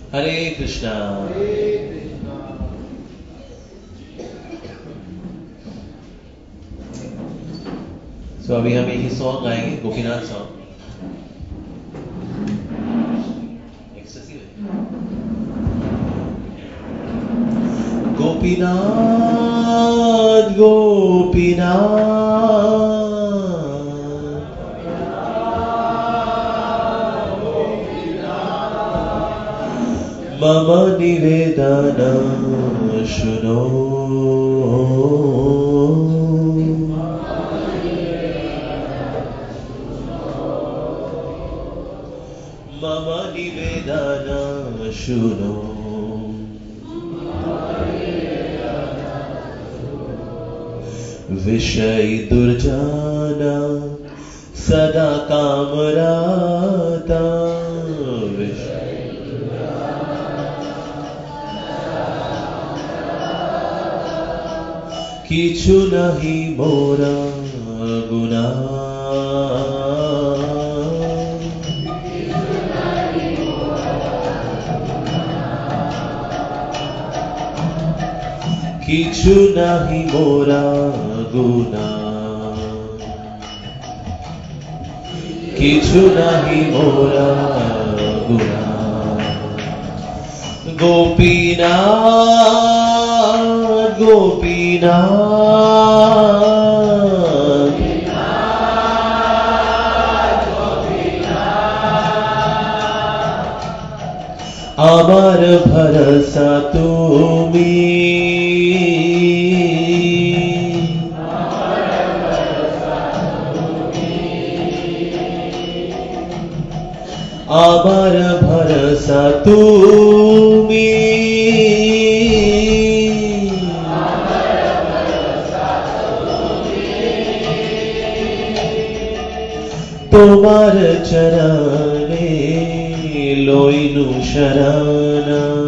हरे कृष्णा। तो अभी हम एक ही सॉन्ग गाएंगे, गोपीनाथ सॉन्ग। गोपीनाथ गोपीनाथ मम निवेदन शृणु। मम निवेदन शृणु। विषय दुर्जना सदा कामराता। किछु नहीं मोरा गुना। किछु नहीं मोरा गुना। किछु नहीं मोरा गुना। गोपीनाथ गोपीनाथ আমার ভরসা তুমি। আমার ভরসা তুমি। তোমার চরণে লইনু শরণ।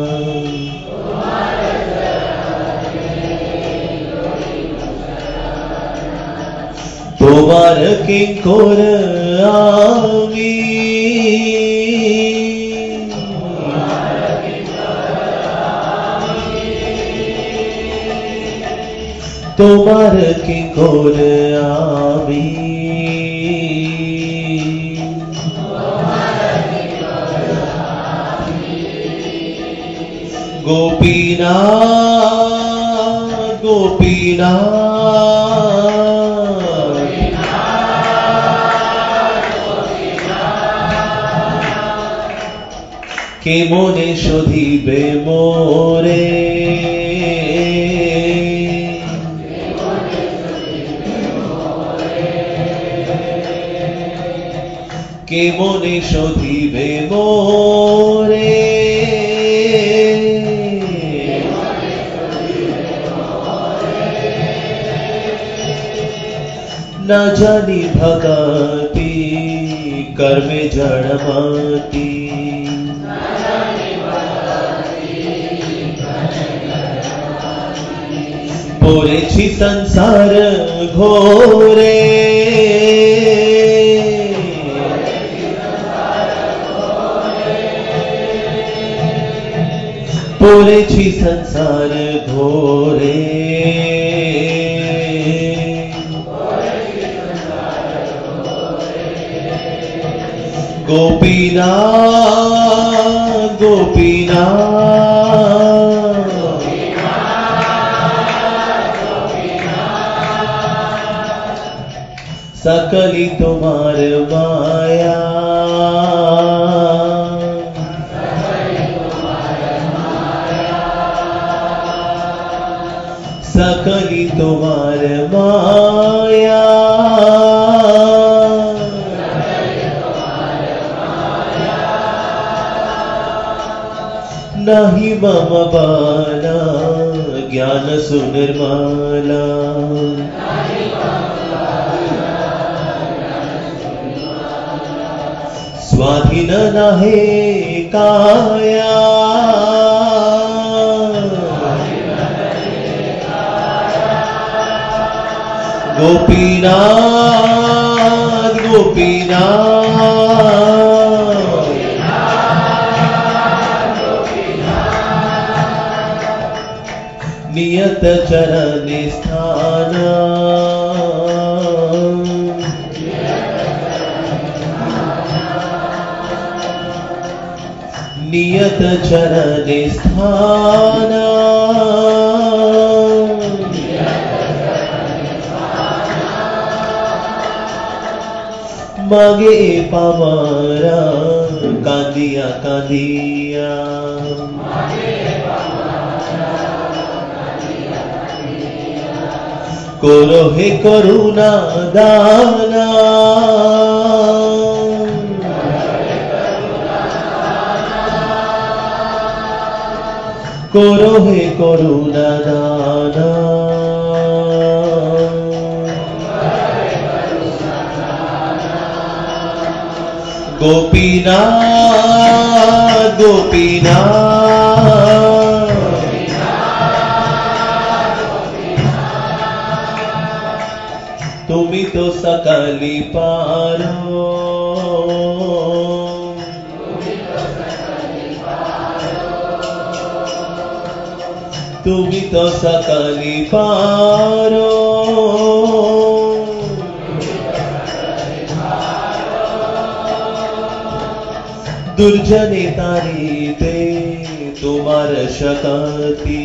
তোমার কিঙ্কর আমি। তোমার কিঙ্কর আমি। गोपीनाथ गोपीनाथ के मोने शोधिबे मोरे। के मोने शोधिबे मोरे। न जानी भगति कर्मे जड़मती। पड़ेछि संसार घोरे। पड़ेछि संसार घोरे। गोपीनाथ गोपीनाथ सकली तुम्हार माया। सकली तुम्हार माया। नहीं मम बाला ज्ञान सुनिर्मला। स्वाधीन नहे काया। गोपीनाथ गोपीनाथ नियत चरण स्थान नियत चरण स्थान मागे पामारा कांदिया कांदिया करो हे करुणा दाना करो हे करुणा दाना गोपीनाथ गोपीनाथ तुम्ही तो सकली पारो तुम्ही तो सकली पारो दुर्जने तारी ते तुम्हार शक्ति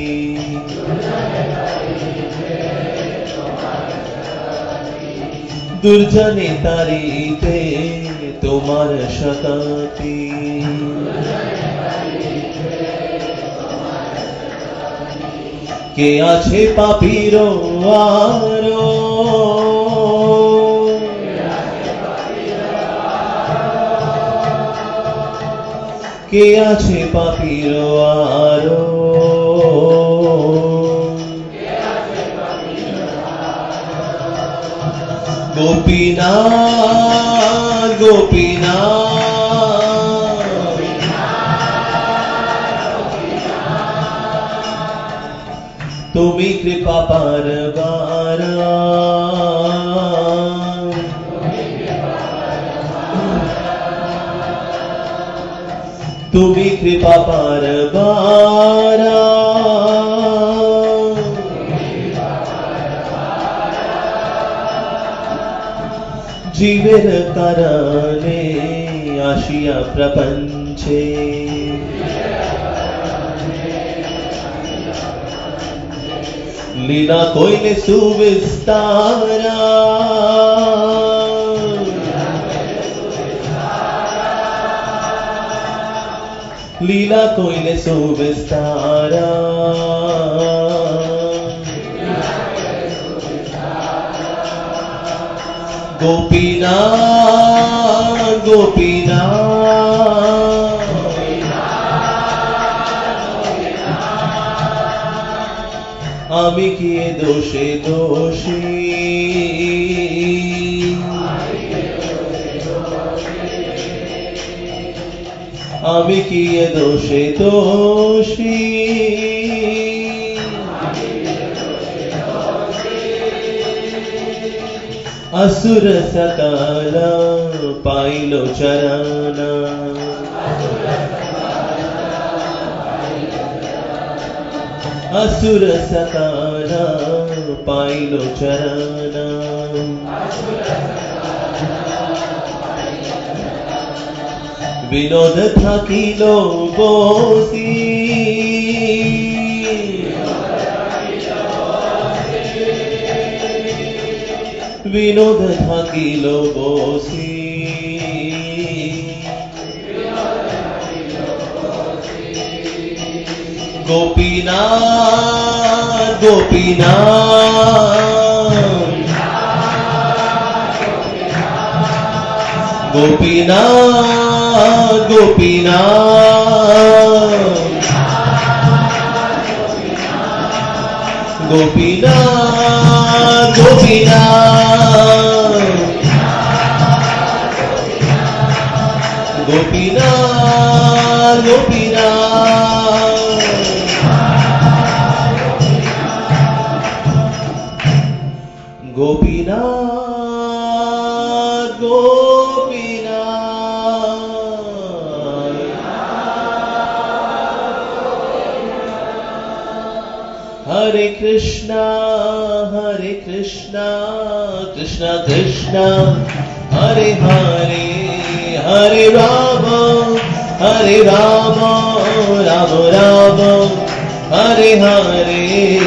दुर्जने तारी ते तुम्हार शक्ति के आछे पापीरो आरो के आछे पापीरो आरो गोपीनाथ गोपीनाथ तुम्ही कृपा पारवारा तुम्ही कृपा पारवारा जीवेर कारणे आशिया प्रपंचे लीला कोइले सुविस्तारा लीला कोइले सुविस्तारा गोपीनाथ गोपीनाथ आमी किए दोषे दोषी आमी किए दोषे दोषी असुर सकल पाइलो चरण असुर सकल पाइलो चरण विनोद থাকিলো বসি विनोद থাকিলো বসি Gopinath Gopinath Gopinath Gopinath Gopinath Gopinath Gopinath Gopinath Gopinath Gopinath Hare Krishna, Krishna Krishna, Hare Hare, Hare Rama, Rama Rama, Hare Hare.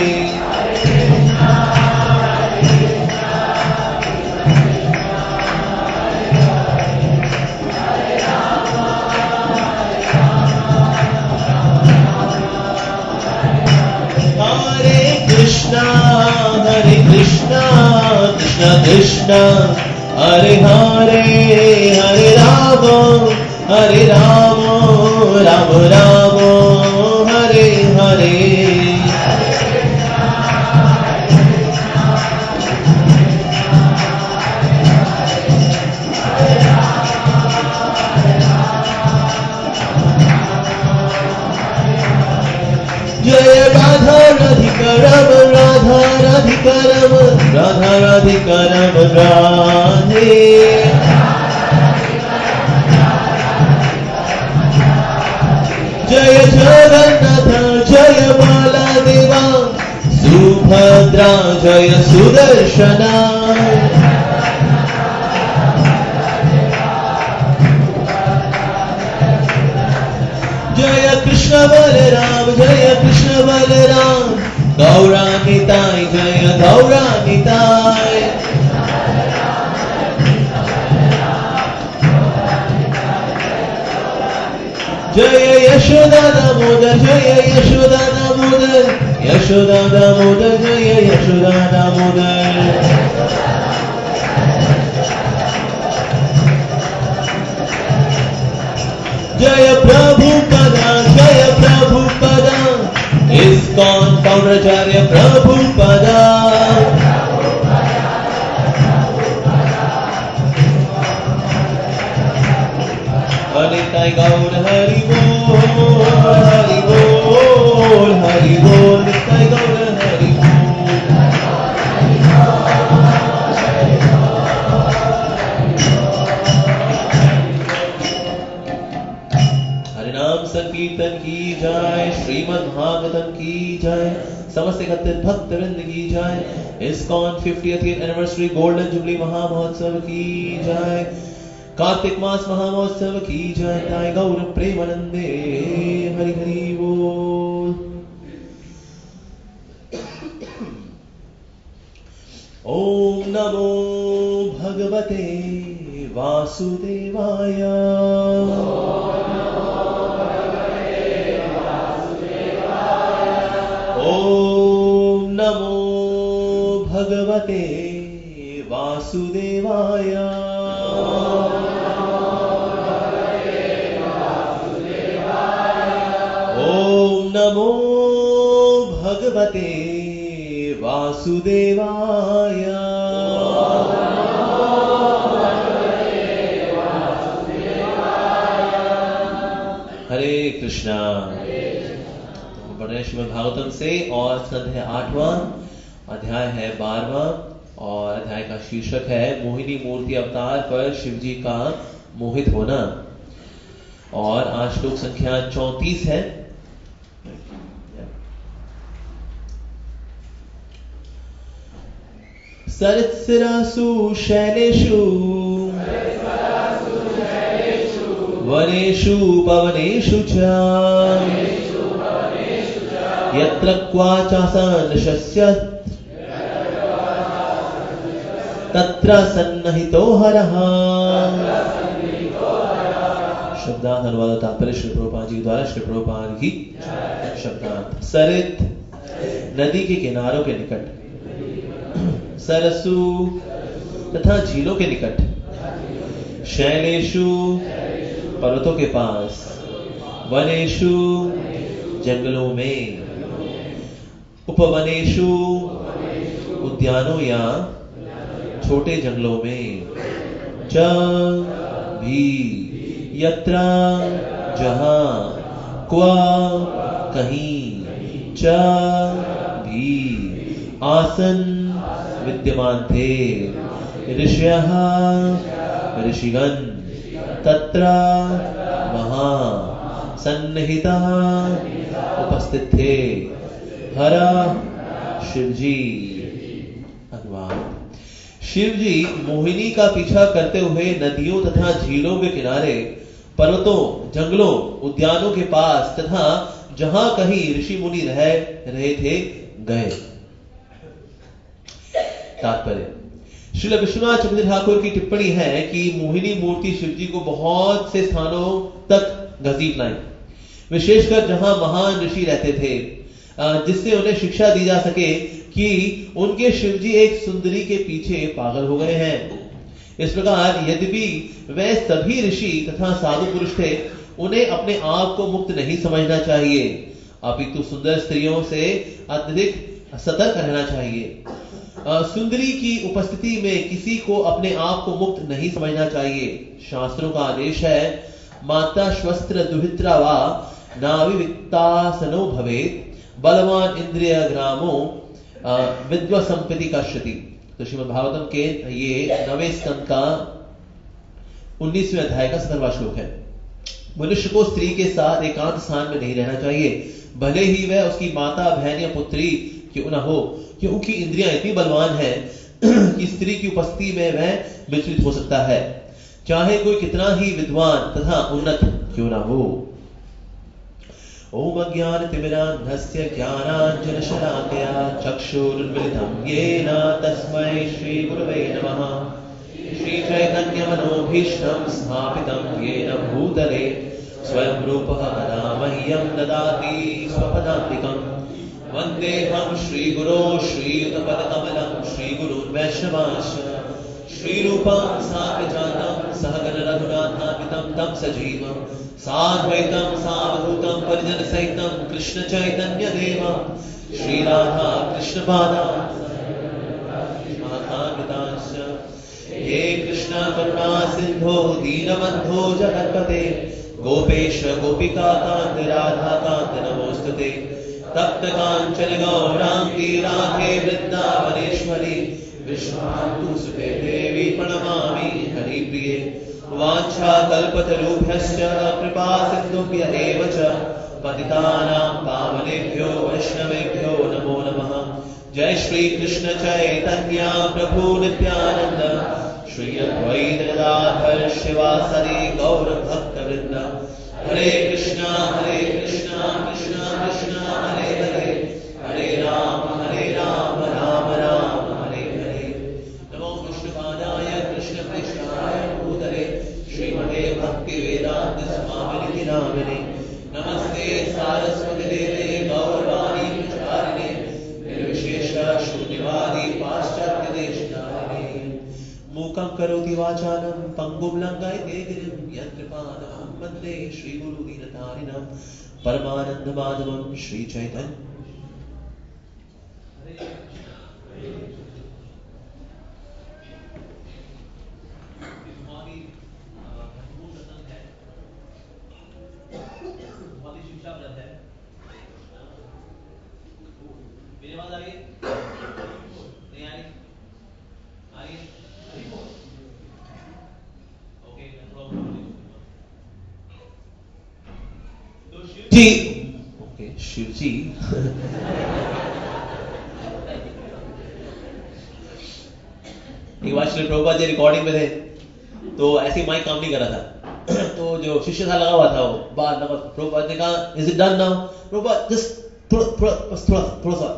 Krishna, Krishna Krishna, Hare Hare, Hare Rama, Rama Rama, Hare Hare. Jaya Radha Radhikaram, Radha Radhikaram, Radha Radhikaram, Radhe. Jaya Jagannatha, Jaya Baladeva, Subhadra, Jaya Sudarshana. Jaya Krishna Balaram, Jaya Krishna Balaram, Gaura Nitai, Jaya Gaura Nitai. Jaya Yashoda Damodar, Jaya Yashoda Damodar, Yashoda Damodar, Jaya Yashoda Damodar. Jaya Prabhupada, Jaya Prabhupada, ISKCON founder Acharya Prabhupada. Nitai Gaur Hari Bol, Hari Bol, Hari Bol, Nitai Gaur Hari Bol. हरिनाम संकीर्तन की जाय, श्रीमद् भागवतम की जाय, समस्त एकत्रित भक्त वृंद की जाय, ISKCON 50th anniversary golden jubilee महामहोत्सव की जाय, कार्तिक मास महामहोत्सव की जय, ताई गौर प्रेमानंदे, हरि हरि बोल। ओम नमो भगवते वासुदेवाय। ओम नमो भगवते वासुदेवाय। नमो भगवते वासुदेवाय। हरे कृष्णा। पढ़े श्रीमद् भागवतम से और स्कंध है 8वां, अध्याय है 12वां और अध्याय का शीर्षक है मोहिनी मूर्ति अवतार पर शिवजी का मोहित होना। और आज श्लोक संख्या 34 है। सरित्सरासु शैलेषु वनेषु पवनेषु च यत्र क्वाचासन शस्यत् तत्र सन्निहितो हरः। शब्दार्थ अनुवाद तात्पर्य श्री प्रभुपाद जी द्वारा श्री प्रभुपाद की शब्दार्थ। सरित नदी के किनारों के निकट, सरसु तथा झीलों के निकट, शैलेषु पर्वतों के पास, वनेषु जंगलों में, उपवनेषु उद्यानों या छोटे जंगलों में, च भी यत्र जहां, क्व कहीं, च भी आसन विद्यमान थे, ऋषयः ऋषिगण, तत्र वहां, सन्निहितः उपस्थित थे, हर शिव जी। धन्यवाद। शिव जी मोहिनी का पीछा करते हुए नदियों तथा झीलों के किनारे, पर्वतों, जंगलों, उद्यानों के पास तथा जहां कहीं ऋषि मुनि रह रहे थे गए। तात्पर्य, श्रील विश्वनाथ चक्रवर्ती ठाकुर की टिप्पणी है कि मोहिनी मूर्ति शिव जी को बहुत से स्थानों तक घसीट लाई, विशेषकर जहां महान ऋषि रहते थे, जिससे उन्हें शिक्षा दी जा सके कि उनके शिव जी एक सुंदरी के पीछे पागल हो गए हैं। इस प्रकार यद्यपि वे सभी ऋषि तथा साधु पुरुष थे, उन्हें अपने आप को मुक्त नहीं समझना चाहिए, अपितु सुंदर स्त्रियों से अत्यधिक सतर्क रहना चाहिए। सुंदरी की उपस्थिति में किसी को अपने आप को मुक्त नहीं समझना चाहिए। शास्त्रों का आदेश है, माता श्वस्त्र दुहित्रा वा नाविविक्तासनो भवेत्, बलवान इंद्रिय ग्रामो विद्व संपत्ति कश्यति। तो श्रीमद् भागवतम के ये 9वें स्कंद का 19वें अध्याय का 17वां श्लोक है। मनुष्य को स्त्री के साथ एकांत स्थान में नहीं रहना चाहिए, भले ही वह उसकी माता, बहन या पुत्री क्यों न हो, क्योंकि इंद्रियां इतनी बलवान है कि स्त्री की उपस्थिति में वह विचलित हो सकता है, चाहे कोई कितना ही विद्वान तथा उन्नत क्यों न हो। ओम अज्ञानतिमिरान्धस्य ज्ञानाञ्जनशलाकया चक्षुरुन्मिलितं येन तस्मै श्रीगुरवे नमः। श्रीचैतन्यमनोभीष्टं स्थापितं येन भूतले स्वयं रूपः कदा मह्यं ददाति स्वपदान्तिकम्। वन्देऽहं श्रीगुरो श्रीयुतपदकमलं श्रीगुरून् वैष्णवांश्च श्रीरूपं साग्रजातं सहगण रघुनाथान्वितं तं सजीवं साद्वैतं सावधूतं परिजनसहितं कृष्ण चैतन्य देवं श्रीराधा कृष्णपादान् हे कृष्ण करुणा सिंधो दीनबंधो जगत्पते गोपेश गोपिका कांत राधा कांत नमोस्तुते। तप्त कांचन गौरांगी राधे वृंदावनेश्वरी विश्वान्तु सुते देवी प्रणमामि हरिप्रिये। वाञ्छा कल्पतरुभ्यश्च कृपा सिन्धुभ्य एव च पतितानां पावनेभ्यो वैष्णवेभ्यो नमो नमः। जय श्री कृष्ण चैतन्य प्रभु नित्यानंद श्री अद्वैत गदाधर शिवासादि गौर भक्तवृंद। हरे कृष्णा कृष्णा कृष्णा हरे हरे, हरे राम राम राम हरे हरे। नमो विष्णुपादाय कृष्ण पृष्ठाय भूतले श्रीमते भक्ति वेदांत स्वामिनिधि नामिने। नमस्ते सारस्वती देवे गौरवाणी प्रचारिणे निर्विशेष शून्यवादी पाश्चात्य देशधारिणे। मूकं करोति वाचालं पंगुं लंघयते गिरिं यत्कृपातमहं वन्दे श्रीगुरु दीनतारिणं परमानंद माधवं श्री चैतन्य। शिव जी एक बार श्री प्रभुपाद जी रिकॉर्डिंग में थे, तो ऐसी माइक काम नहीं कर रहा था, तो जो शिष्य था लगा हुआ था, वो बाहर लगा। प्रभुपाद ने कहा is it done now? Prabhupada just थोड़ा सा।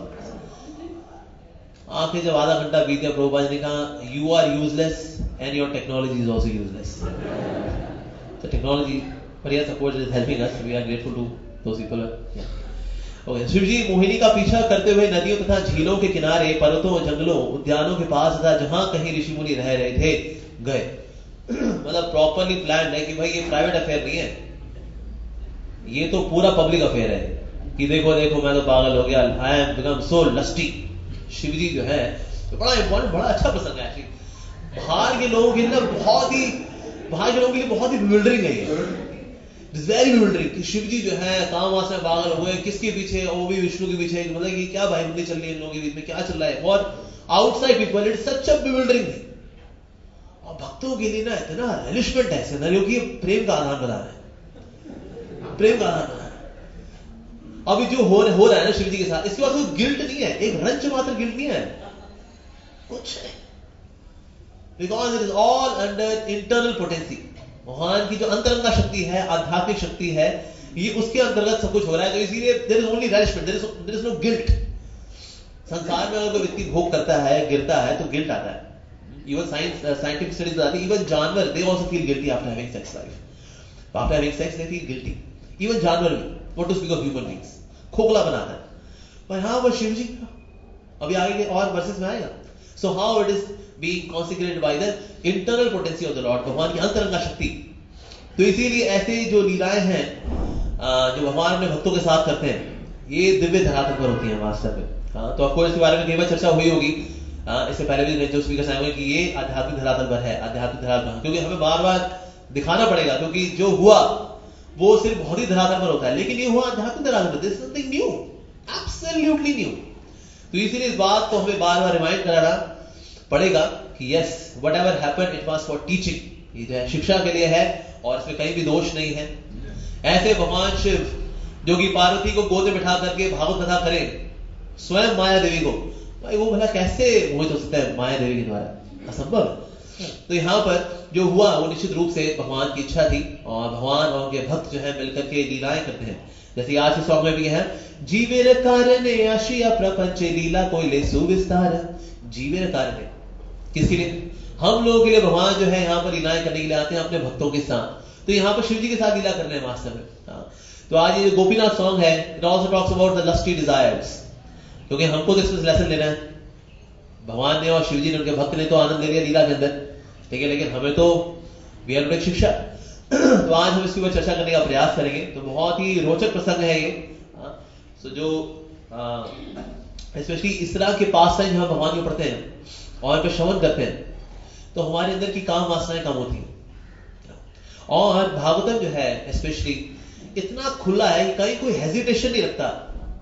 आखिर जब आधा घंटा बीत गया, प्रभुपाद ने कहा you are useless and your technology is also useless. So technology, but yes, of course, it is helping us. We are grateful to those people. Yeah. Okay. Shiv ji Mohini का पीछा करते हुए नदियों तथा झीलों के किनारे, पर्वतों, जंगलों, उद्यानों के पास तथा जहां कहीं ऋषि मुनि रह रहे थे गए। मतलब प्रॉपरली प्लान है कि भाई ये प्राइवेट अफेयर नहीं है, ये तो पूरा पब्लिक अफेयर है कि देखो देखो मैं तो पागल हो गया, I am become so lusty. Shiv ji जो है तो बड़ा इंपॉर्टेंट, बड़ा अच्छा प्रसंग है एक्चुअली। बाहर के लोगों के लिए बहुत ही बिल्डरिंग है ये, वेरी बिल्डरिंग कि शिव जी जो है काम वासना में पागल हो गए, किसके पीछे? वो भी विष्णु के पीछे। मतलब कि क्या भाई मुझे चल रही है इन लोगों के बीच में, क्या चल रहा है? और outside people it such a bewildering है, और भक्तों के लिए ना इतना रिलिशमेंट है क्योंकि प्रेम का आदान प्रदान है, प्रेम का आदान प्रदान है। अभी जो हो रहा है ना शिव जी के साथ, इसके बाद कोई गिल्ट नहीं है, एक रंच मात्र गिल्ट नहीं है, कुछ नहीं, because it is all under internal potency. भगवान की जो अंतरंगा शक्ति है, आध्यात्मिक शक्ति है, ये उसके अंतर्गत सब कुछ हो रहा है। तो इसीलिए there is only relishment, there is no guilt. संसार में अगर कोई व्यक्ति भोग करता है, गिरता है, तो गिल्ट आता है। इवन साइंटिफिक स्टडीज बताती है, इवन जानवर they also feel guilty after having sex life. After having sex they feel guilty, even जानवर भी, what to speak of human beings, खोखला बनाता है। पर हाँ वो शिव जी, अभी आगे के और वर्सेस में आएगा। So how it is being consecrated by the internal potency of the Lord, भगवान की अंतरंगा शक्ति। तो इसीलिए ऐसे जो लीलाएं हैं जो भगवान अपने भक्तों के साथ करते हैं, ये दिव्य धरातल पर होती हैं वास्तव में। तो आपको इसके बारे में कई बार चर्चा हुई होगी, इससे पहले भी जो स्पीकर आए हुए कि ये आध्यात्मिक धरातल पर है, आध्यात्मिक धरातल पर, क्योंकि हमें बार बार दिखाना पड़ेगा, क्योंकि जो हुआ वो सिर्फ भौतिक धरातल पर होता है, लेकिन ये हुआ आध्यात्मिक धरातल पर, this is something new, absolutely new. तो इसीलिए इस बात को हमें बार बार रिमाइंड कराना पड़ेगा कि yes, whatever happened it was for teaching, ये जो है शिक्षा के लिए है और इसमें कहीं भी दोष नहीं है। ऐसे भगवान शिव जो कि पार्वती को गोद में बिठा करके भागवत कथा करें, स्वयं माया देवी को, भाई वो भला कैसे मोहित हो सकता है माया देवी के द्वारा, असंभव। तो यहाँ पर जो हुआ वो निश्चित रूप से भगवान की इच्छा थी, और भगवान और उनके भक्त जो है मिलकर के लीलाएं करते हैं। जैसे आज के सॉन्ग में भी है, जीवेर कारणे आशिया प्रपंच लीला कोइले सुविस्तार। जीवेर कारणे किसके लिए? हम लोगों के लिए भगवान जो है यहाँ पर लीलाएं करने के लिए आते हैं अपने भक्तों के साथ। तो यहाँ पर शिव जी के साथ लीला करने हैं वास्तव में। तो आज ये गोपीनाथ सॉन्ग है, it also talks about the lusty desires, क्योंकि हमको तो इसमें लेसन लेना है। भगवान ने और शिव जी ने, उनके भक्त ने तो आनंद ले लिया लीला के अंदर, ठीक है, लेकिन हमें तो वी आर टू टेक शिक्षा। तो आज हम इसके ऊपर चर्चा करने का प्रयास करेंगे। तो बहुत ही रोचक प्रसंग है ये। तो जो स्पेशली इस तरह के पास टाइम हम भगवान को पढ़ते हैं और इस पर श्रवण करते हैं, तो हमारे अंदर की काम वासनाएं कम होती हैं। और भागवतम जो है स्पेशली इतना खुला है कि कहीं कोई हेजिटेशन नहीं रखता,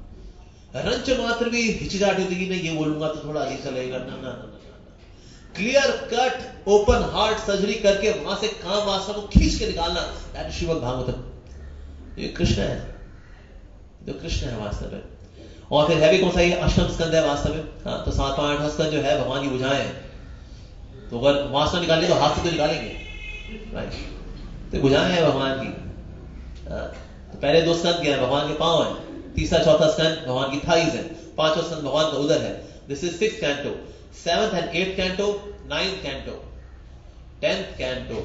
रंच मात्र भी हिचकिचाहट होती कि नहीं ये बोलूंगा तो थोड़ा ये चलेगा, ना ना ना, clear cut open heart surgery करके वहां से काम वासना को खींच के निकालना, दैट इज श्रीमद् भागवतम। ये कृष्ण है, जो कृष्ण है वास्तव में। और फिर है भी कौन सा, ये अष्टम स्कंद है वास्तव में। तो 7, 8 स्कंद जो है भगवान की भुजाएं हैं। तो अगर वासना निकालने तो हाथ से तो निकालेंगे, राइट? तो भुजाएं हैं भगवान की। तो पहले 2 स्कंद क्या है, भगवान के पांव है। 3रा 4था स्कंद भगवान की थाइज है। 5वां स्कंद भगवान का उदर है। This is 6th canto, 7th and 8th canto, 9th canto, 10th canto,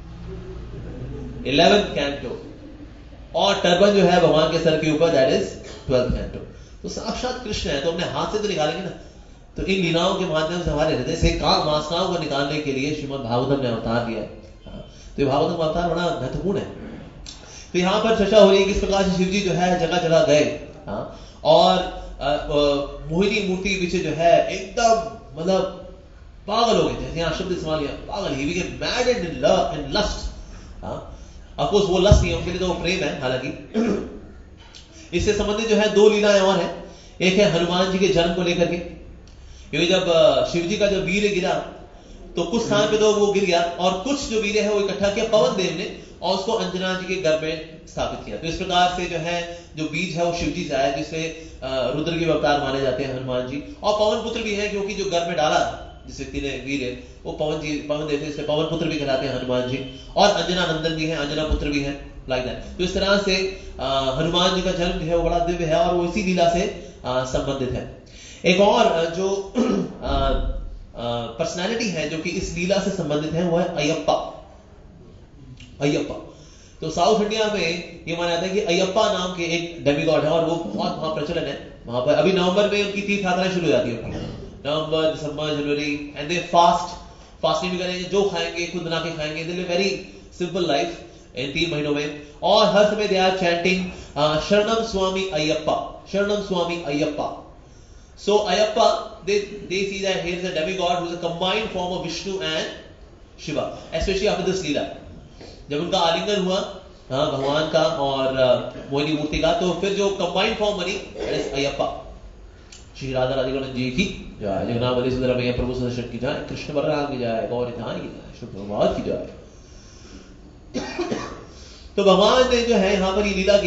11th canto, और टर्बन जो है भगवान के सर के ऊपर, दैट इज 12th कैंटो। तो साक्षात कृष्ण है, तो अपने हाथ से तो निकालेंगे ना। तो इन लीलाओं के माध्यम से हमारे हृदय से काम वासनाओं को निकालने के लिए श्रीमद् भागवतम ने अवतार लिया है। तो भागवतम अवतार बड़ा महत्वपूर्ण है। तो यहाँ पर चर्चा हो रही है किस प्रकार से शिव जी जो है जगह जगह गए, और मोहिनी मूर्ति के पीछे जो है एकदम मतलब पागल हो गए थे। यहाँ शब्द इस्तेमाल किया, पागल, ही became mad in lust. Of course वो लस्ट नहीं है, उनके लिए तो वो प्रेम है। हालांकि इससे संबंधित जो है 2 लीलाएं और हैं। एक है हनुमान जी के जन्म को लेकर के, क्योंकि जब शिव जी का जब वीर गिरा तो कुछ स्थान पे तो वो गिर गया, और कुछ जो वीर है वो इकट्ठा किया पवन देव ने और उसको अंजना जी के गर्भ में स्थापित किया। तो इस प्रकार से जो है जो बीज है वो शिव जी से आया, जिससे रुद्र के अवतार माने जाते हैं हनुमान जी। और पवन पुत्र भी है, क्योंकि जो गर्भ में डाला जिस व्यक्ति ने वीर है वो पवन देव थे, इसलिए पवन पुत्र भी कहलाते हैं हनुमान जी। और अंजना नंदन भी है, अंजना पुत्र भी है, लाइक दैट। तो इस तरह से हनुमान जी का जन्म जो है वो बड़ा दिव्य है और वो इसी लीला से संबंधित है। एक और जो पर्सनैलिटी है जो कि इस लीला से संबंधित है, वो है अयप्पा। अयप्पा, तो साउथ इंडिया में ये माना जाता है कि अयप्पा नाम के एक डेमिगॉड है, और वो बहुत वहां प्रचलन है। वहां पर अभी नवंबर में उनकी तीर्थ यात्रा शुरू हो जाती है, नवंबर, दिसंबर, जनवरी, एंड दे फास्टिंग भी करेंगे, जो खाएंगे खुद बना के खाएंगे। They live very simple life in 3 महीनों में, और हर समय दे आर चैंटिंग शरणम स्वामी अयप्पा, शरणम स्वामी Ayyappa. So Ayappa, they see that here is a demigod who is a combined form of Vishnu and Shiva, especially after this लीला। जब उनका आलिंगन हुआ भगवान का और मोहिनी मूर्ति का, तो फिर जो कंबाइंड फॉर्म बनी अयप्पा। श्री राधा राधिकानंद जी की जय, जगन्नाथ सुंदर मैया प्रभु सुदर्शन की जय, कृष्ण बलराम की जय, गौर निताई की जय, शुभ भगवान की जय। तो भगवान ने जो है यहाँ पर ये लीला की,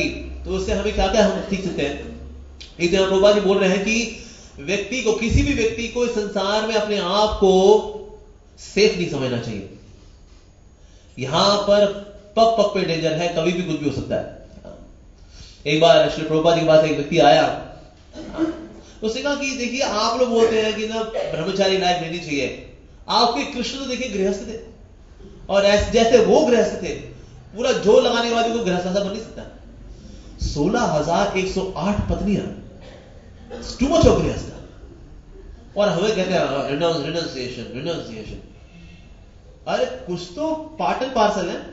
तो उससे हमें क्या क्या हम सीख सकते हैं? एक दिन प्रभुपाद जी बोल रहे हैं कि व्यक्ति को, किसी भी व्यक्ति को इस संसार में अपने आप को सेफ नहीं समझना चाहिए। यहां पर पग पग पे डेंजर है, कभी भी कुछ भी हो सकता है। एक बार श्री प्रभुपाद जी के पास एक व्यक्ति आया, उसने कहा कि देखिए आप लोग बोलते हैं कि ना ब्रह्मचारी लाइफ लेनी चाहिए, आपके कृष्ण तो देखिए गृहस्थ थे, और जैसे वो गृहस्थ थे, पूरा जोर लगाने के बाद भी कोई गृहस्थ ऐसा बन नहीं सकता। 16,108 पत्नियां, टू मच ऑफ गृहस्थ। और हमें कहते हैं रिनाउंसिएशन। अरे कुछ तो पार्ट एंड पार्सल है।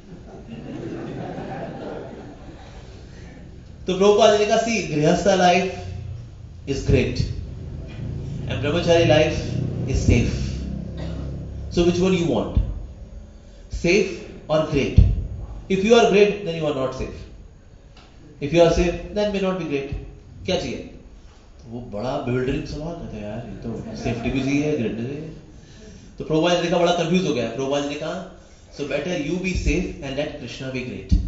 तो प्रभुपाद जी ने कहा, सी गृहस्थ लाइफ इज ग्रेट एंड ब्रह्मचारी life is safe, so which one you want, safe और great? If you are great then you are not safe, if you are safe then may not be great. क्या चाहिए? तो वो बड़ा बिल्डरिंग सवाल कहते हैं, यार ये तो सेफ्टी भी चाहिए, ग्रेट भी चाहिए। तो प्रभुपाद जी का बड़ा कंफ्यूज हो गया। प्रभुपाद जी ने कहा, so better you be safe and let Krishna be great.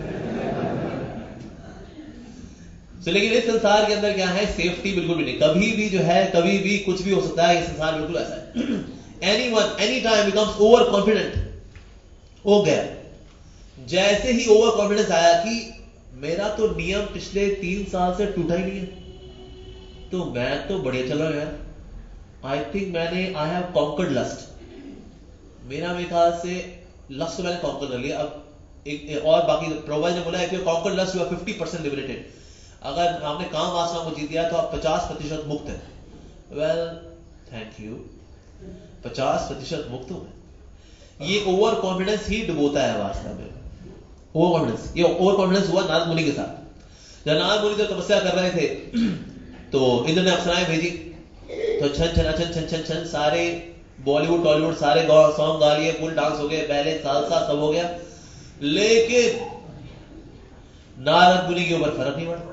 लेकिन इस संसार के अंदर क्या है? सेफ्टी बिल्कुल भी नहीं। कभी भी जो है, कभी भी कुछ भी हो सकता है। ये संसार बिल्कुल ऐसा है। Anyone any time becomes over confident हो गया। जैसे ही ओवर कॉन्फिडेंस आया कि मेरा तो नियम पिछले 3 साल से टूटा ही नहीं है, तो मैं तो बढ़िया चल रहा हूं यार, I think I have conquered lust. मेरे ख्याल से लस्ट मैंने कॉन्कर कर लिया। अब एक और बाकी प्रभुपाद ने बोला, if you conquered lust you are 50% liberated. अगर आपने काम वासना को जीत लिया तो आप 50% मुक्त हैं। वेल थैंक यू, 50% मुक्त हो गए। ये ओवर कॉन्फिडेंस ही डुबोता है वास्तव में। ओवर कॉन्फिडेंस, ये ओवर कॉन्फिडेंस हुआ नारद मुनि के साथ। जब नारद मुनि जब तपस्या कर रहे थे तो इंद्र ने अप्सराएं भेजी, तो छन छन सारे बॉलीवुड टॉलीवुड सारे सॉन्ग गा लिए, फुल डांस हो गए, पहले सालसा सब हो गया, लेकिन नारद मुनि के ऊपर फर्क नहीं पड़ा।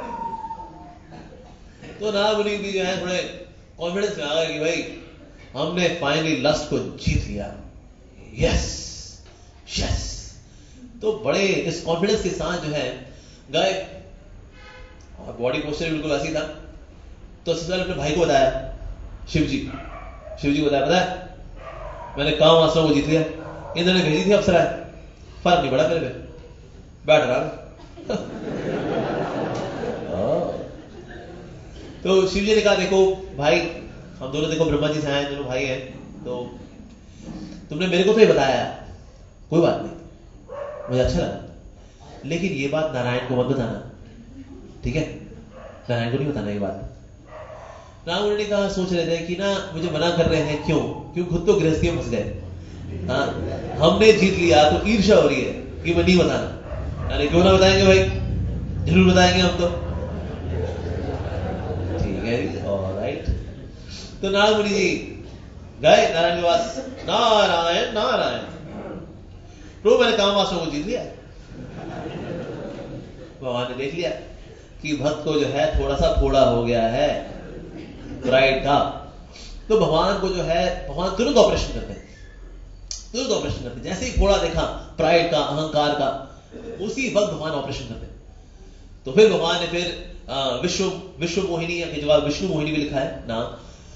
तो नारद मुनि भी जो है थोड़े कॉन्फिडेंस में आ गए कि भाई हमने फाइनली लस्ट को जीत लिया, यस यस। तो बड़े इस कॉन्फिडेंस के साथ जो है गए, और बॉडी पोस्चर बिल्कुल ऐसी था। तो सबसे पहले अपने भाई को बताया, शिव जी को बताया मैंने काम वासना को जीत लिया। इंद्र ने भेजी थी अप्सरा, फर्क नहीं पड़ा मेरे पे, बैठ रहा। तो शिव जी ने कहा, देखो भाई हम दोनों देखो ब्रह्मा जी से आए, दोनों भाई हैं, तो तुमने मेरे को तो ये बताया, कोई बात नहीं, मुझे अच्छा लगा, लेकिन ये बात नारायण को मत बताना, ठीक है? नारायण को नहीं बताना ये बात। राम ने कहा, सोच रहे थे कि ना मुझे मना कर रहे हैं, क्यों खुद तो गृहस्थी में फंस गए। हाँ, हमने जीत लिया तो ईर्ष्या हो रही है कि मैं नहीं बताना। अरे क्यों ना बताएंगे भाई, जरूर बताएंगे हम तो, ठीक है, ऑलराइट। तो नारद मुनि जी गए नारायण के पास, नारायण नारायण, प्रभु मैंने काम वासना को जीत लिया। भगवान ने देख लिया कि भक्त को जो है थोड़ा सा फोड़ा हो गया है प्राइड का, तो भगवान को जो है, भगवान तुरंत ऑपरेशन करते हैं, तुरंत ऑपरेशन करते हैं। जैसे ही फोड़ा देखा प्राइड का, अहंकार का, उसी वक्त भगवान ऑपरेशन करते हैं। तो फिर भगवान ने फिर विश्व मोहिनी के जवाब विष्णु मोहिनी भी लिखा है नाम,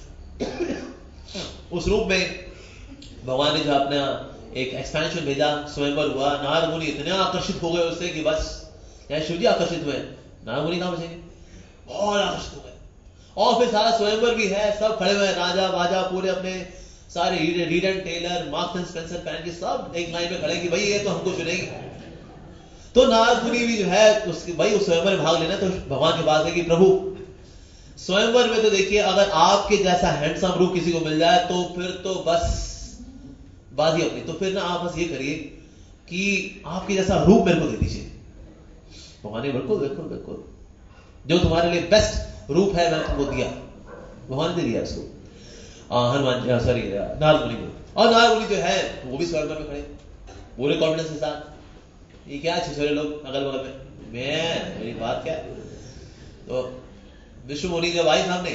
उस रूप में भगवान ने जो अपना एक एक्सपेंशन भेजा, स्वयंवर हुआ। नारद मुनि इतने आकर्षित हो गए उससे कि बस, या शिव जी आकर्षित हुए, नारद मुनि कहां बचेंगे, बहुत आकर्षित हो गए। और फिर सारा स्वयंवर भी है, सब खड़े हुए, राजा बाजा पूरे अपने सारे Reid and Taylor, Marks and Spencer पहन के सब एक लाइन में खड़े कि भाई ये तो हमको चुनेगी। तो नारद मुनि भी जो है भाई उस स्वयंवर में भाग लेना, तो भगवान के पास है कि प्रभु स्वयंवर में तो देखिए अगर आपके जैसा हैंडसम रूप किसी को मिल जाए तो फिर तो बस बात ही अपनी। तो फिर ना आप बस ये करिए कि आपके जैसा रूप मेरे को दे दीजिए। भगवान ने बिल्कुल बिल्कुल बिल्कुल, जो तुम्हारे लिए बेस्ट रूप है मैंने तुमको दिया। भगवान ने दे दिया उसको, हनुमान सॉरी नारद मुनि को। और नारद मुनि जो है वो भी स्वयंवर में खड़े पूरे कॉन्फिडेंस के साथ। ये क्या छिछोरे लोग अगल बगल में, मैं मेरी बात क्या। तो विष्णु मुनि जब आई सामने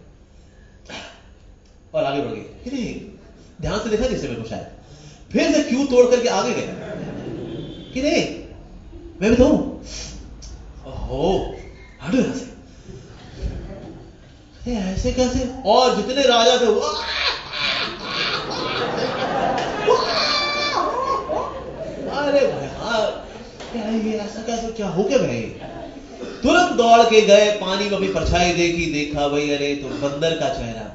और आगे बढ़ गई, ध्यान से देखा जिससे मेरे को, शायद फिर से क्यों तोड़ करके आगे गए कि नहीं मैं भी तो हूं, ओ हटो यहां से, ऐसे कैसे? और जितने राजा थे वो अरे भाई ये ऐसा कैसे, क्या हो गया भाई? तुरंत दौड़ के गए, पानी में अपनी परछाई देखी, देखा भाई अरे तो बंदर का चेहरा।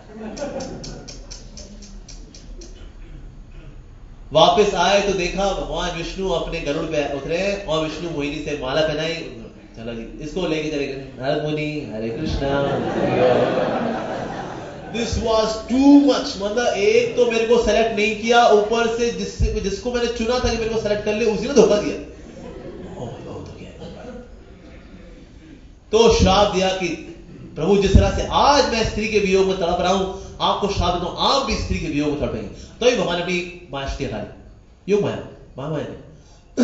वापस आए तो देखा भगवान विष्णु अपने गरुड़ पे उतरे और विष्णु मोहिनी से माला पहनाई। चलो जी इसको लेके चले गए, हर मुनि Hare Krishna. This was too much, मतलब एक तो मेरे को सेलेक्ट नहीं किया, ऊपर से जिसको मैंने चुना था कि मेरे को सेलेक्ट कर ले उसी ने धोखा दिया। तो श्राप दिया कि प्रभु जिस तरह से आज मैं स्त्री के वियोग में तड़प रहा हूं, आपको श्राप देता हूं आप भी स्त्री के वियोग में तड़पेंगे। तो ही भगवान ने अपनी माया हटा ली, योग माया माया ने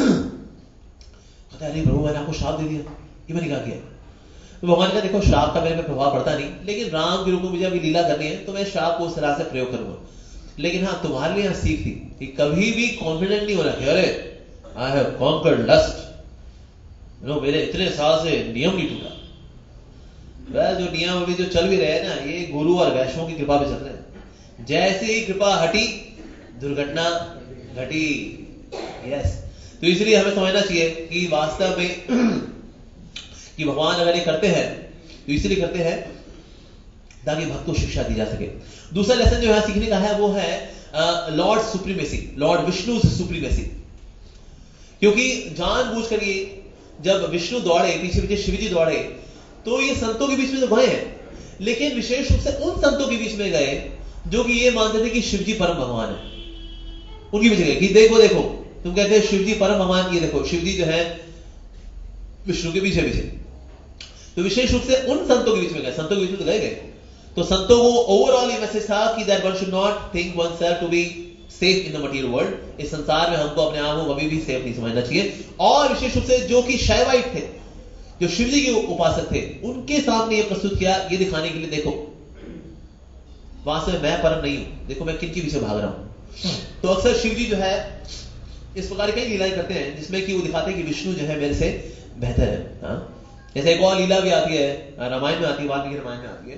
कहता अरे प्रभु मैंने आपको श्राप दे दिया, ये मैंने क्या किया? तो भगवान का देखो श्राप का मेरे पे प्रभाव पड़ता नहीं, लेकिन राम के रूप में मुझे अभी लीला करनी है तो मैं श्राप को उस तरह से प्रयोग करूंगा। लेकिन हाँ तुम्हारे लिए यहां सीख थी कि कभी भी कॉन्फिडेंट नहीं होना कि अरे आई हैव कॉन्कर्ड लस्ट, मेरे इतने साल से नियम नहीं टूटा। वह जो नियम अभी जो चल भी रहे हैं ना, ये गुरु और वैष्णव की कृपा पे चल रहे हैं। जैसे ही कृपा हटी दुर्घटना घटी। यस, तो इसलिए हमें समझना चाहिए कि वास्तव में कि भगवान अगर ये करते हैं तो इसलिए करते हैं ताकि भक्त को शिक्षा दी जा सके। दूसरा लेसन जो है सीखने का है वो है Lord supremacy, Lord Vishnu supremacy. क्योंकि जानबूझ कर ये जब विष्णु दौड़े पीछे पीछे शिव जी दौड़े तो ये संतों के बीच में तो गए हैं, लेकिन विशेष रूप से उन संतों के बीच में गए जो कि ये मानते थे कि शिव जी परम भगवान है। उनके बीच गए कि देखो देखो तुम कहते हैं शिव जी परम भगवान, ये देखो शिव जी जो है विष्णु के पीछे पीछे। तो विशेष रूप से उन संतों के बीच में गए, संतों के बीच में तो गए। तो संतों को ओवरऑल ये मैसेज था कि that one should not think oneself to be safe in the material world. इस संसार में हमको अपने आप को कभी भी सेफ नहीं समझना चाहिए। और विशेष रूप से जो कि शैवाइट थे, जो शिव जी के उपासक थे, उनके सामने ये प्रस्तुत किया ये दिखाने के लिए देखो वहां से मैं परम नहीं हूं, देखो मैं किनके पीछे भाग रहा हूं। तो अक्सर शिव जी जो है इस प्रकार की कई लीलाएं करते हैं जिसमें कि वो दिखाते हैं कि विष्णु जो है मेरे से बेहतर है। जैसे एक और लीला भी आती है, रामायण में आती है, वाल्मीकि रामायण में आती है,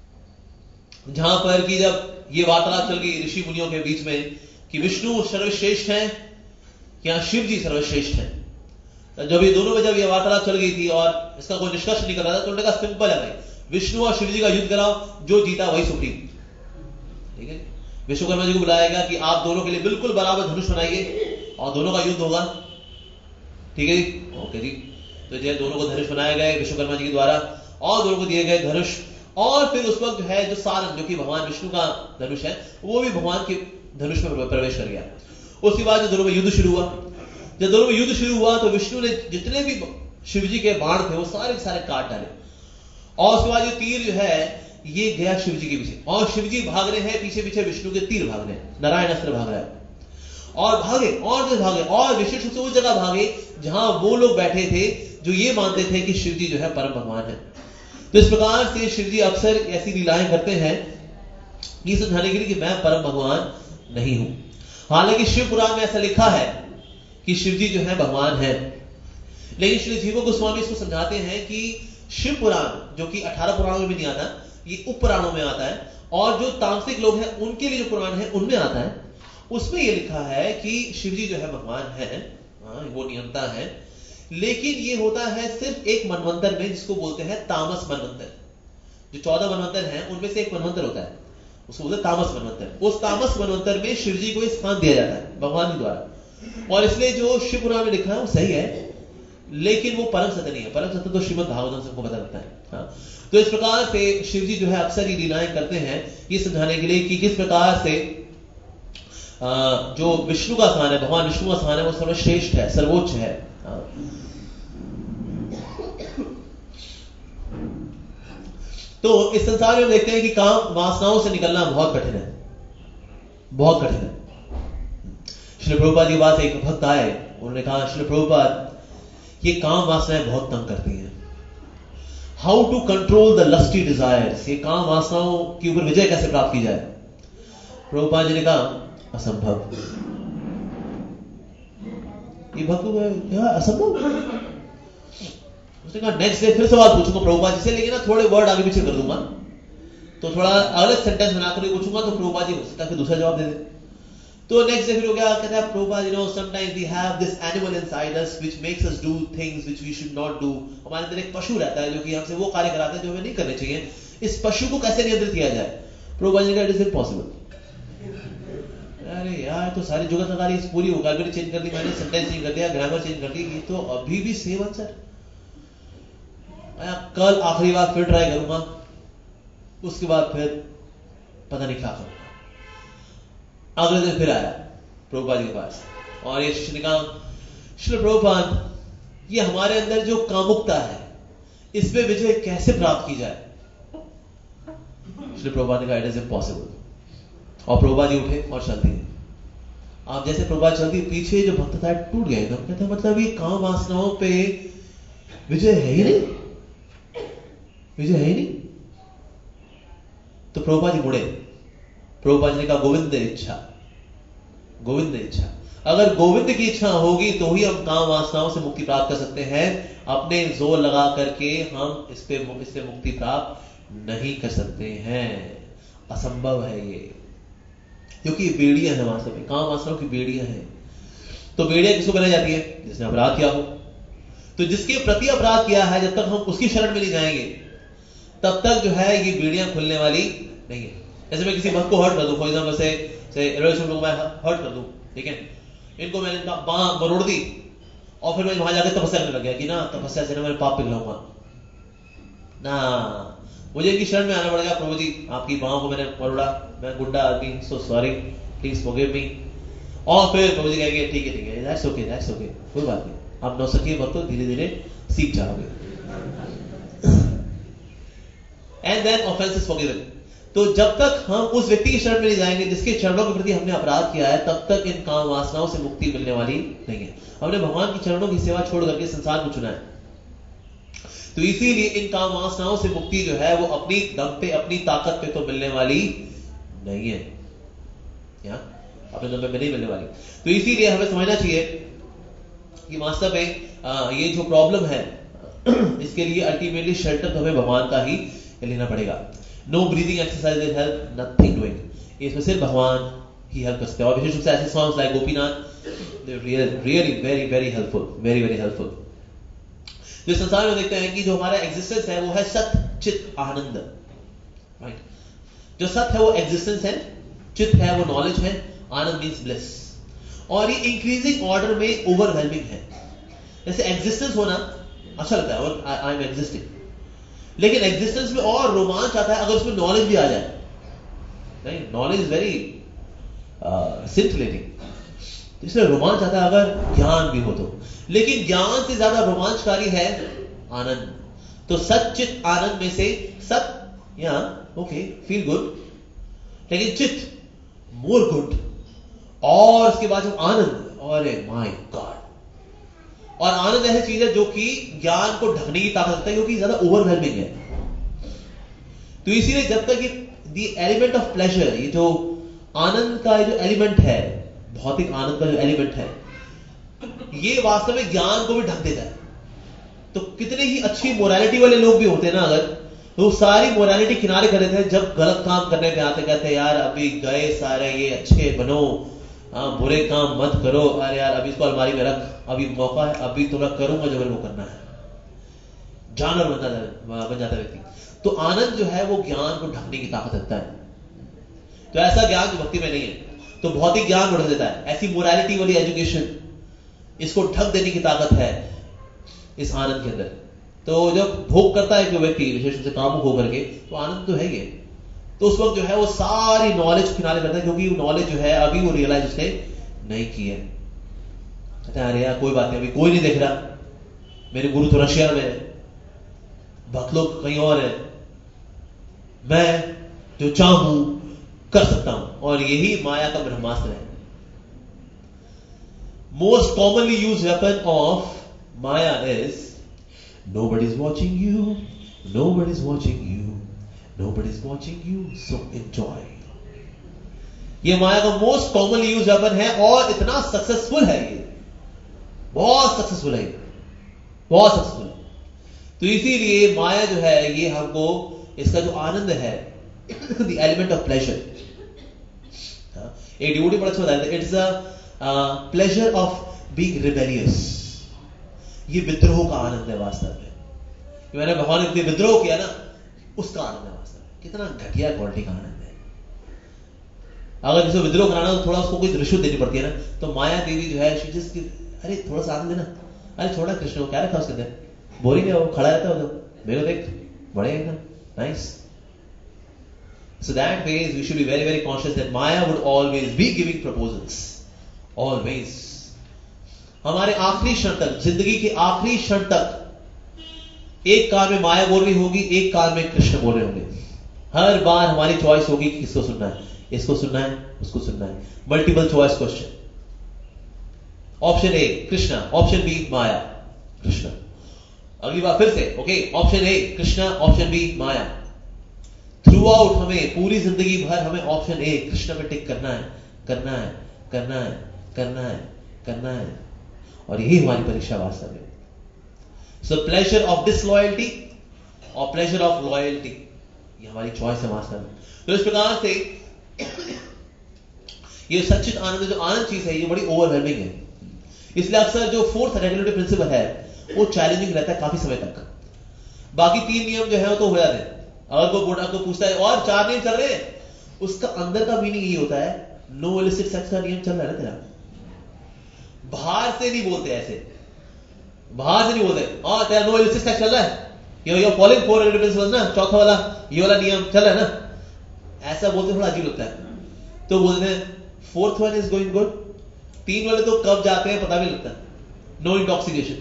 जहां पर कि जब ये वार्तालाप चल गई ऋषि मुनियों के बीच में कि विष्णु सर्वश्रेष्ठ हैं या शिव जी सर्वश्रेष्ठ हैं। जब ये दोनों में जब ये वार्तालाप चल गई थी और इसका कोई निष्कर्ष निकल रहा था तो उन्होंने कहा सिंपल है भाई, विष्णु और शिव जी का युद्ध कराओ, जो जीता वही सुप्रीम। ठीक है, विश्वकर्मा जी को बुलाया गया कि आप दोनों के लिए बिल्कुल बराबर धनुष बनाइए और दोनों का युद्ध होगा। ठीक है जी, ओके जी। तो जो दोनों को धनुष बनाए गए विश्वकर्मा जी के द्वारा और दोनों को दिए गए धनुष। और फिर उस वक्त जो है जो सारंग जो कि भगवान विष्णु का धनुष है वो भी भगवान के धनुष में प्रवेश कर गया। उसके बाद जो दोनों में युद्ध शुरू हुआ, जब दोनों में युद्ध शुरू हुआ तो विष्णु ने जितने भी शिव जी के बाण थे वो सारे के सारे काट डाले और उसके बाद ये तीर जो है ये गया शिव जी के पीछे और शिव जी भाग रहे हैं पीछे पीछे विष्णु के तीर भाग रहे हैं, नारायण अस्त्र भाग रहा है और भागे और भागे और विशेष रूप से उस जगह भागे जहां वो लोग बैठे थे जो ये मानते थे कि शिव जी जो है परम भगवान है। तो इस प्रकार से शिव जी अक्सर ऐसी लीलाएं करते हैं ये समझाने के लिए कि मैं परम भगवान नहीं हूं। हालांकि शिव पुराण में ऐसा लिखा है कि शिव जी जो है भगवान है, लेकिन श्री जीव गोस्वामी इसको समझाते हैं कि शिव पुराण जो कि 18 पुराणों में नहीं आता, ये उप पुराणों में आता है और जो तामसिक लोग हैं उनके लिए जो पुराण है उनमें आता है। उसमें यह लिखा है कि शिव जी जो है भगवान है, वो नियंता है, लेकिन ये होता है सिर्फ एक मनवंतर में जिसको बोलते हैं तामस मनवंतर। जो 14 मनवंतर हैं उनमें से एक मनवंतर होता है उसको बोलते हैं तामस मनवंतर। उस तामस मनवंतर में शिव जी को स्थान दिया जाता है भगवान के द्वारा और इसलिए जो शिव पुराण में लिखा है वो सही है, लेकिन वो परम सत्य नहीं है। परम सत्य तो श्रीमद् भागवतम से हमको पता लगता है। तो इस प्रकार से शिव जी जो है अक्सर ये लीलाएं करते हैं ये समझाने के लिए कि किस प्रकार से जो विष्णु का स्थान है, भगवान विष्णु का स्थान है वो सर्वश्रेष्ठ है, सर्वोच्च है। तो इस संसार में हम देखते हैं कि काम वासनाओं से निकलना बहुत कठिन है, बहुत कठिन है। श्री प्रभुपाद की बात एक भक्त आए, उन्होंने कहा श्री प्रभुपाद ये काम वासनाएं बहुत तंग करती हैं, how to control the lusty desires, ये काम वासनाओं के ऊपर विजय कैसे प्राप्त की जाए। प्रभुपाद जी ने कहा असंभव। ये भक्त क्या असंभव? उसने कहा नेक्स्ट डे फिर सवाल पूछूंगा प्रभुपाद जी से, लेकिन ना थोड़े वर्ड आगे पीछे कर दूंगा, तो थोड़ा अलग सेंटेंस बनाकर पूछूंगा, तो प्रभुपाद जी हो सकता है फिर दूसरा जवाब दे दे। तो नेक्स्ट डे फिर हो गया, कहता है Prabhupada you know sometimes we have this animal inside us which makes us do things which we should not do. हमारे अंदर एक पशु रहता है जो कि हमसे वो कार्य कराता है जो हमें नहीं करने चाहिए। इस पशु को कैसे नियंत्रित किया जाए? प्रभुपाद जी ने कहा इट इज इम्पॉसिबल। अरे यार तो सारी जुगत नगारी पूरी वोकैबुलरी चेंज कर दी मैंने, सेंटेंस चेंज कर दिया, ग्रामर चेंज कर दी, ये तो अभी भी सेम आंसर। कल आखिरी बार फिर ट्राई करूंगा, उसके बाद फिर पता नहीं क्या करूंगा। अगले दिन फिर आया प्रभुपाद के पास और ये शिष्य ने कहा श्री प्रभुपाद ये हमारे अंदर जो कामुकता है इस पे विजय कैसे प्राप्त की जाए? श्री प्रभुपाद ने कहा इट इज इम्पॉसिबल। और प्रभुपाद जी उठे और चल दिए। आप जैसे प्रभुपाद चलती पीछे जो भक्त था टूट गए एकदम, कहते मतलब ये काम वासनाओं पे विजय है ही नहीं, विजय है ही नहीं। तो प्रभुपाद जी मुड़े, प्रभुपाद जी ने कहा गोविंद इच्छा, गोविंद इच्छा। अगर गोविंद की इच्छा होगी तो ही हम काम वासनाओं से मुक्ति प्राप्त कर सकते हैं। अपने जोर लगा करके हम इससे मुक्ति प्राप्त नहीं कर सकते हैं, असंभव है ये, क्योंकि ये बेड़ियां हैं, वास्तव में काम वासनाओं की बेड़ियां हैं। तो बेड़ियां किसको बनाई जाती है? जिसने अपराध किया हो। तो जिसके प्रति अपराध किया है जब तक हम उसकी शरण में नहीं जाएंगे तब तक जो है ये बेड़ियां खुलने वाली नहीं है। जैसे मैं किसी भक्त को हर्ट कर दूं, फॉर एग्जाम्पल से मैं हर्ट कर दूं, ठीक है, इनको मैंने इनका बांह मरोड़ दी और फिर मैं वहां जाकर तपस्या करने लग गया कि ना तपस्या से ना मैं पाप पिघलाऊंगा ना, मुझे इनकी शरण में आना पड़ेगा। प्रभु जी आपकी बाहों को मैंने मरोड़ा, मैं गुंडा आदमी, so sorry, please forgive me. और फिर प्रभु जी कहेंगे ठीक है दैट्स ओके, कोई बात नहीं, आप नौसखी भक्त धीरे धीरे सीख जाओगे। And then offence is forgiven. तो जब तक हम उस व्यक्ति की शरण में नहीं जाएंगे जिसके चरणों के प्रति हमने अपराध किया है तब तक इन काम वासनाओं से मुक्ति मिलने वाली नहीं है। हमने भगवान की चरणों की सेवा छोड़ करके संसार को चुना है, तो इसीलिए इन काम वासनाओं से मुक्ति जो है वो अपनी दम पे, अपनी ताकत पे तो मिलने वाली नहीं है, अपने दम पे नहीं मिलने वाली। तो इसीलिए हमें समझना चाहिए कि वास्तव में ये जो प्रॉब्लम है इसके लिए अल्टीमेटली शेल्टर तो हमें भगवान का ही लेना पड़ेगा। No breathing exercise will help, nothing doing. इसमें सिर्फ भगवान ही हेल्प कर सकते हैं। और विशेष रूप से ऐसे songs like Gopinath, really very very helpful, very very helpful. जो संसार में देखते हैं कि जो हमारा एग्जिस्टेंस है वो है सत चित आनंद, राइट। जो सत है वो एग्जिस्टेंस है, चित है वो नॉलेज है, आनंद मीन्स ब्लिस। और ये इंक्रीजिंग ऑर्डर में ओवरवेलमिंग है। जैसे एग्जिस्टेंस होना अच्छा लगता है और आई एम एग्जिस्टिंग, लेकिन एग्जिस्टेंस में और रोमांच आता है अगर उसमें नॉलेज भी आ जाए। नहीं, नॉलेज इज वेरी सिंथलेटिंग, इसलिए रोमांच आता है अगर ज्ञान भी हो तो। लेकिन ज्ञान से ज्यादा रोमांचकारी है आनंद। तो सच्चित आनंद में से सत ओके फील गुड, लेकिन चित मोर गुड, और उसके बाद जो आनंद, और माय गॉड। और आनंद ऐसी चीज है जो कि ज्ञान को ढकने की ताकत रखता है क्योंकि ज्यादा ओवरवेलमिंग है। तो इसीलिए जब तक ये दी एलिमेंट ऑफ प्लेजर, ये जो आनंद का जो एलिमेंट है, भौतिक आनंद का जो एलिमेंट है, ये वास्तव में ज्ञान को भी ढक देता है। तो कितने ही अच्छी मोरालिटी वाले लोग भी होते हैं ना, अगर तो सारी मोरालिटी किनारे कर देते हैं, जब गलत काम करने पे आते कहते हैं यार अभी गए सारे, ये अच्छे बनो, बुरे काम मत करो, अरे यार अभी इसको अलमारी में रख, अभी मौका है, अभी तो मैं करूंगा जो मेरे को करना है। जानवर बन जाता है व्यक्ति। तो आनंद जो है वो ज्ञान को ढकने की ताकत रखता है। तो ऐसा ज्ञान जो भक्ति में नहीं है, तो भौतिक ज्ञान को ढक देता है। ऐसी मोरालिटी वाली एजुकेशन, इसको ढक देने की ताकत है इस आनंद के अंदर। तो जब भोग करता है कोई व्यक्ति विशेष रूप से कामुक होकर के, तो आनंद तो है ही। तो उस वक्त जो है वो सारी नॉलेज किनारे करता है, क्योंकि वो नॉलेज जो है अभी वो रियलाइज उसने नहीं की है। कहते हैं अरे यार कोई बात नहीं, अभी कोई नहीं देख रहा, मेरे गुरु तो रशिया में है, भक्त लोग कहीं और है, मैं जो चाहूं कर सकता हूं। और यही माया का ब्रह्मास्त्र है। Most commonly use weapon of maya is nobody is watching you, nobody is watching you, nobody is watching you, so enjoy। ये माया का मोस्ट कॉमनली यूज वेपन है और इतना सक्सेसफुल है, ये बहुत सक्सेसफुल है, बहुत सक्सेसफुल है। तो इसीलिए माया जो है ये हमको इसका जो आनंद है द एलिमेंट ऑफ प्लेजर, एक डिवोटी बड़ा अच्छा बताया था, it's a pleasure of being rebellious. ये विद्रोह का आनंद है वास्तव में। मैंने भगवान ने विद्रोह किया ना, उसका आनंद है वास्तव में। कितना घटिया क्वालिटी का आनंद है। अगर जिसको विद्रोह कराना तो थोड़ा उसको कोई रिश्वत देनी पड़ती है ना, तो माया देवी जो है अरे थोड़ा सा आनंद देना, अरे छोड़ा कृष्ण को क्या रखा उसके अंदर, बोरिंग है वो, खड़ा रहता है मेरे को देख बड़े एकदम nice. So that ways we should be very very conscious that Maya would always be giving proposals, always. हमारे आखिरी क्षण तक, जिंदगी के आखिरी क्षण तक एक कान में माया बोल रही होगी, एक कान में कृष्ण बोल रहे होंगे। हर बार हमारी चॉइस होगी कि किसको सुनना है, इसको सुनना है, उसको सुनना है। Multiple choice question. Option A Krishna, option B Maya, Krishna. अगली बार फिर से okay, option A Krishna, option B Maya. Throughout हमें पूरी जिंदगी भर हमें ऑप्शन ए कृष्ण पे टिक करना है, करना है, करना है, करना है, करना है। और यही हमारी परीक्षा वास्तव में। सो प्लेजर ऑफ डिसलॉयल्टी और प्लेजर ऑफ लॉयल्टी, ये हमारी चॉइस है वास्तव में। तो इस प्रकार से ये सच्चित आनंद, जो आनंद चीज है, ये बड़ी ओवरवेलमिंग है। इसलिए अक्सर जो फोर्थ रेगुलेटरी प्रिंसिपल है वो चैलेंजिंग रहता है काफी समय तक। बाकी 3 नियम जो है वो तो हो जाते हैं। अगर कोई बोर्ड आपको पूछता है और 4 नियम चल रहे हैं, उसका अंदर का मीनिंग ये होता है नो इलिसिट सेक्स का नियम चल रहा है ना तेरा। बाहर से नहीं बोलते ऐसे, बाहर से नहीं बोलते और तेरा नो इलिसिट सेक्स चल रहा है, ये फॉलोइंग 4 रेगुलेटरी प्रिंसिपल्स ना, चौथा वाला ये वाला नियम चल रहा है ना, ऐसा बोलते थोड़ा अजीब लगता है। तो बोलते हैं 4th one is going good. 3 वाले तो कब जाते हैं पता भी लगता है। No intoxication,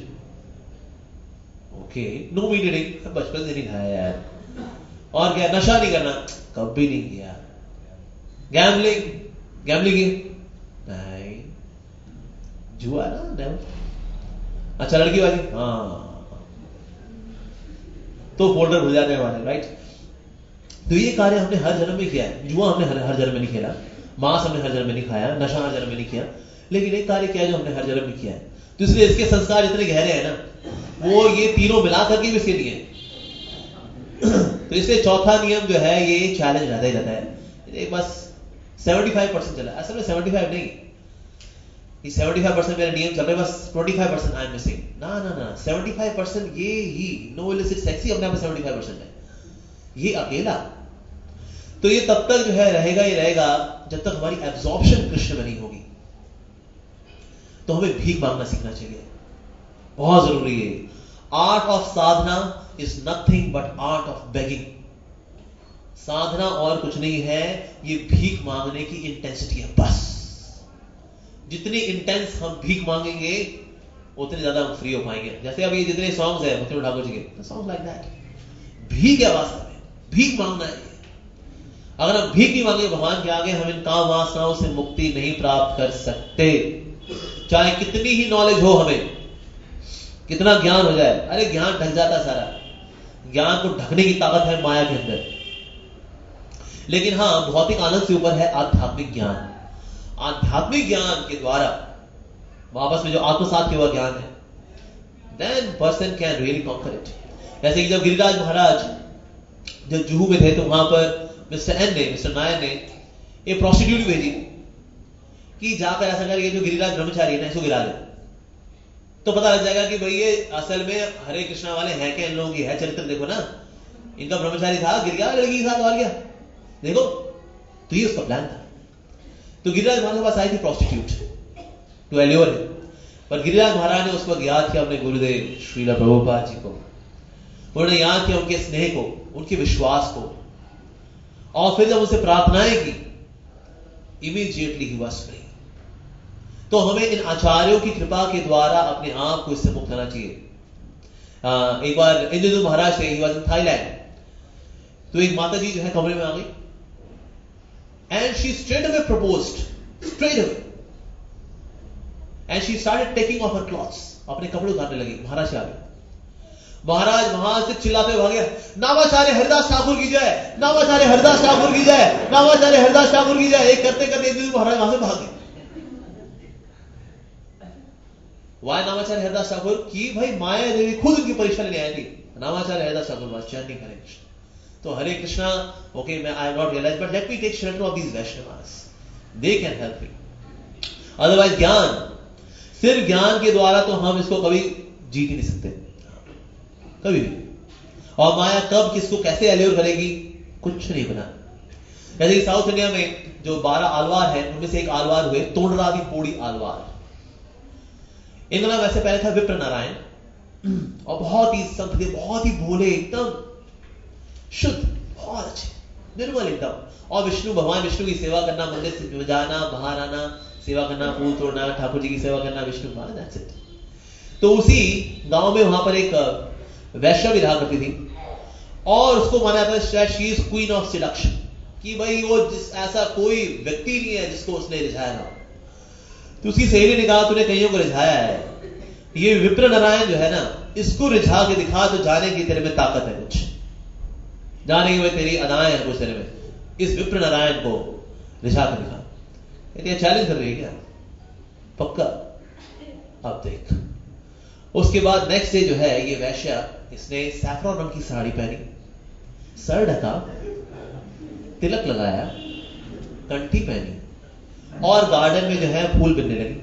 okay, no meat eating, बचपन से नहीं खाया यार। और क्या, नशा नहीं करना, कभी नहीं किया। गैम्बलिंग, गैम्बलिंग नहीं, जुआ ना नेवर। अच्छा लड़कीबाजी, हाँ, तो फोल्डर भूल जाते हैं हमारे, राइट। तो ये कार्य हमने हर जन्म में किया है। जुआ हमने हर जन्म में नहीं खेला, मांस हमने हर जन्म में नहीं खाया, नशा हर जन्म में नहीं किया, लेकिन एक कार्य किया है जो हमने हर जन्म में किया है। तो इसलिए इसके संस्कार इतने गहरे हैं ना, वो ये तीनों मिला करके भी इसके लिए है। तो इसलिए चौथा नियम जो है ये चैलेंज रहता ही रहता है। ये बस 75% चला, असल में 75 नहीं, ये 75% मेरे नियम चल रहे, बस 25% आई एम मिसिंग। ना ना ना, 75% ये ही नो इलिसिट सेक्स ही अपने आप में 75% है, ये अकेला। तो ये तब तक जो है रहेगा ही रहेगा जब तक हमारी एब्जॉर्प्शन कृष्ण में नहीं होगी। तो हमें भीख मांगना सीखना चाहिए, बहुत जरूरी है। Art of sadhana is nothing but art of begging. साधना और कुछ नहीं है, ये भीख मांगने की इंटेंसिटी है बस। जितनी इंटेंस हम भीख मांगेंगे उतने ज्यादा हम फ्री हो पाएंगे। जैसे अभी जितने सॉन्ग्स है मुख्यमंत्री ठाकुर जी के, सॉन्ग्स लाइक दैट, भीख है वास्तव में, भीख मांगना है। अगर हम भीख नहीं मांगे भगवान के आगे, हम इन काम वासनाओं से मुक्ति नहीं प्राप्त कर सकते। चाहे कितनी ही नॉलेज हो, हमें कितना ज्ञान हो जाए, अरे ज्ञान ढक जाता सारा। ज्ञान को ढकने की ताकत है माया के अंदर। लेकिन हां, भौतिक आनंद से ऊपर है आध्यात्मिक ज्ञान। आध्यात्मिक ज्ञान के द्वारा वापस में जो आत्मसात किया हुआ ज्ञान है, then person can really conquer it. जैसे कि जब गिरिराज महाराज जब जुहू में थे, तो वहां पर मिस्टर नायर ने एक प्रोस्टिट्यूट भेजी कि जाकर ऐसा कर, ये जो गिरिराज ब्रह्मचारी है ना, इसको गिरा दे, तो पता लग जाएगा कि भाई ये असल में हरे कृष्णा वाले हैं क्या, इन लोगों की है चरित्र देखो ना, इनका ब्रह्मचारी था, गिर गया लड़की के साथ, और क्या देखो। तो ये उसका प्लान था। तो गिरिराज महाराज के पास आई थी प्रोस्टिट्यूट टू एल्योर हिम, पर गिरिराज महाराज ने उसको याद किया अपने गुरुदेव श्रील प्रभुपाद जी को। उन्होंने याद किया उनके स्नेह को, उनके विश्वास को, और फिर जब उनसे प्रार्थनाएं की, इमीडिएटली ही वाज फ्री। तो हमें इन आचार्यों की कृपा के द्वारा अपने आप को इससे मुक्त करना चाहिए। एक बार इंद्रदूत महाराज थे, ही वाज इन थाईलैंड। तो एक माता जी जो है कमरे में आ गई, and she straight away proposed, straight away, and she started taking off her clothes, अपने कपड़े उतारने लगी। महाराज से आ गए, महाराज वहां से चिल्लाते हुए भागे, नामाचार्य हरिदास ठाकुर की जय, नामाचार्य हरिदास ठाकुर की जय, नामाचार्य हरिदास ठाकुर की जय। एक करते करते इंद्रदूत महाराज वहां से भाग गए। वाय नामाचार्य हरिदास ठाकुर की भाई माया देवी खुद उनकी परीक्षा लेने आई थी। नामाचार्य Haridas Thakur chanting Hare Krishna. तो हरे Krishna, okay, I have not realized, but let me take shelter of these Vaishnavas. They can help me. Otherwise ज्ञान, सिर्फ ज्ञान के द्वारा तो हम इसको कभी जीत ही नहीं सकते, कभी भी. और माया कब किसको कैसे एल्योर करेगी, कुछ नहीं बना. जैसे कि साउथ इंडिया में जो 12 आलवार है, उनमें से एक आलवार हुए तोंडरादी पोड़ी आलवार. इनका नाम वैसे पहले था विप्र नारायण, और बहुत ही संत थे, बहुत ही भोले, एकदम शुद्ध, बहुत अच्छे, निर्मल एकदम. और विष्णु, भगवान विष्णु की सेवा करना, मंदिर से जाना, बाहर आना, सेवा करना, फूल तोड़ना, ठाकुर जी की सेवा करना, विष्णु भगवान, दैट्स इट. तो उसी गांव में वहां पर एक वैश्या भी रहा करती थी, और उसको माना जाता है she is queen of seduction, कि भाई वो ऐसा कोई व्यक्ति नहीं है जिसको उसने रिझाया ना. तो उसकी सहेली ने कहा, तूने कईयों को रिझाया है, ये विप्र नारायण जो है ना, इसको रिझा के दिखा तो जाने की तेरे में ताकत है, कुछ जाने की तेरी अदाएं हैं कुछ तेरे में, इस विप्र नारायण को रिझा के दिखा. ये चैलेंज कर रही है क्या? पक्का. अब देख, उसके बाद नेक्स्ट डे जो है, ये वैश्या, इसने सैफरॉन रंग की साड़ी पहनी, सर ढका, तिलक लगाया, कंठी पहनी, और गार्डन में जो है फूल बिनने लगी.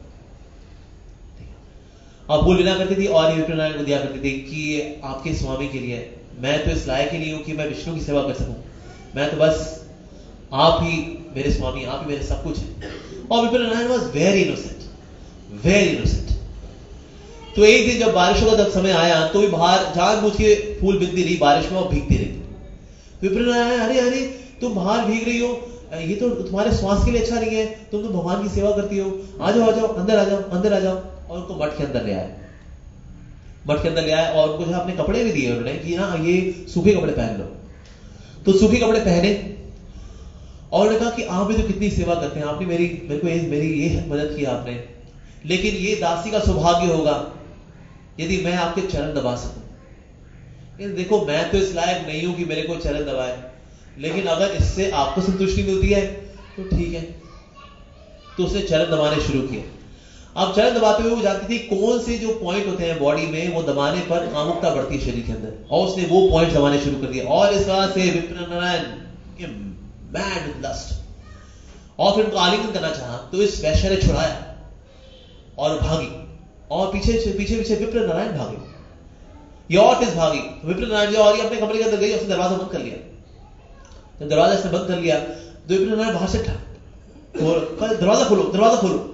और फूल बिना करती थी, और ये विप्र नारायण को दिया करती थी कि ये आपके स्वामी के लिए, मैं तो इस लायक ही नहीं हूं कि मैं विष्णु की सेवा कर सकूं, मैं तो बस आप ही मेरे स्वामी, आप ही मेरे सब कुछ है. और Vipra Narayan was very innocent, very innocent. तो एक दिन जब बारिशों का जब समय आया, तो भी बाहर जानबूझ के फूल बिनती रही बारिश में और भीगती रही. विप्र नारायण, अरे अरे तुम बाहर भीग रही हो, ये तो तुम्हारे स्वास्थ्य के लिए अच्छा नहीं है, तुम तो भगवान की सेवा करती हो, आ जाओ आ जाओ, अंदर आ जाओ, अंदर आ जाओ. और उनको मठ के अंदर ले आए, मठ के अंदर ले आए, और उनको जो अपने कपड़े भी दिए उन्होंने कि हाँ ये सूखे कपड़े पहन लो. तो सूखे कपड़े पहने, और उन्होंने कहा कि आप भी तो कितनी सेवा करते हैं, आपने मेरी ये मदद की आपने, लेकिन ये दासी का सौभाग्य होगा यदि मैं आपके चरण दबा सकूं. देखो मैं तो इस लायक नहीं हूं कि मेरे को चरण दबाए, लेकिन अगर इससे आपको संतुष्टि मिलती है तो ठीक है. तो उसने चरण दबाने शुरू किए. अब चरण दबाते हुए वो जानती थी कौन से जो पॉइंट होते हैं बॉडी में, वो दबाने पर कामुकता बढ़ती है शरीर के अंदर, और उसने वो पॉइंट दबाने शुरू कर दिया. और इस बात से विप्र नारायण मैड विद लस्ट, और फिर उनको आलिंगन करना चाहा, तो इस वैश्या ने छुड़ाया और भागी, और पीछे पीछे पीछे विप्र नारायण भागे. ये और तेज भागी. विप्र नारायण जो और अपने कमरे के अंदर गई, उसने दरवाजा बंद कर लिया. जब दरवाजा से बंद कर लिया, तो विप्र नारायण बाहर से था, दरवाजा खोलो, दरवाजा खोलो.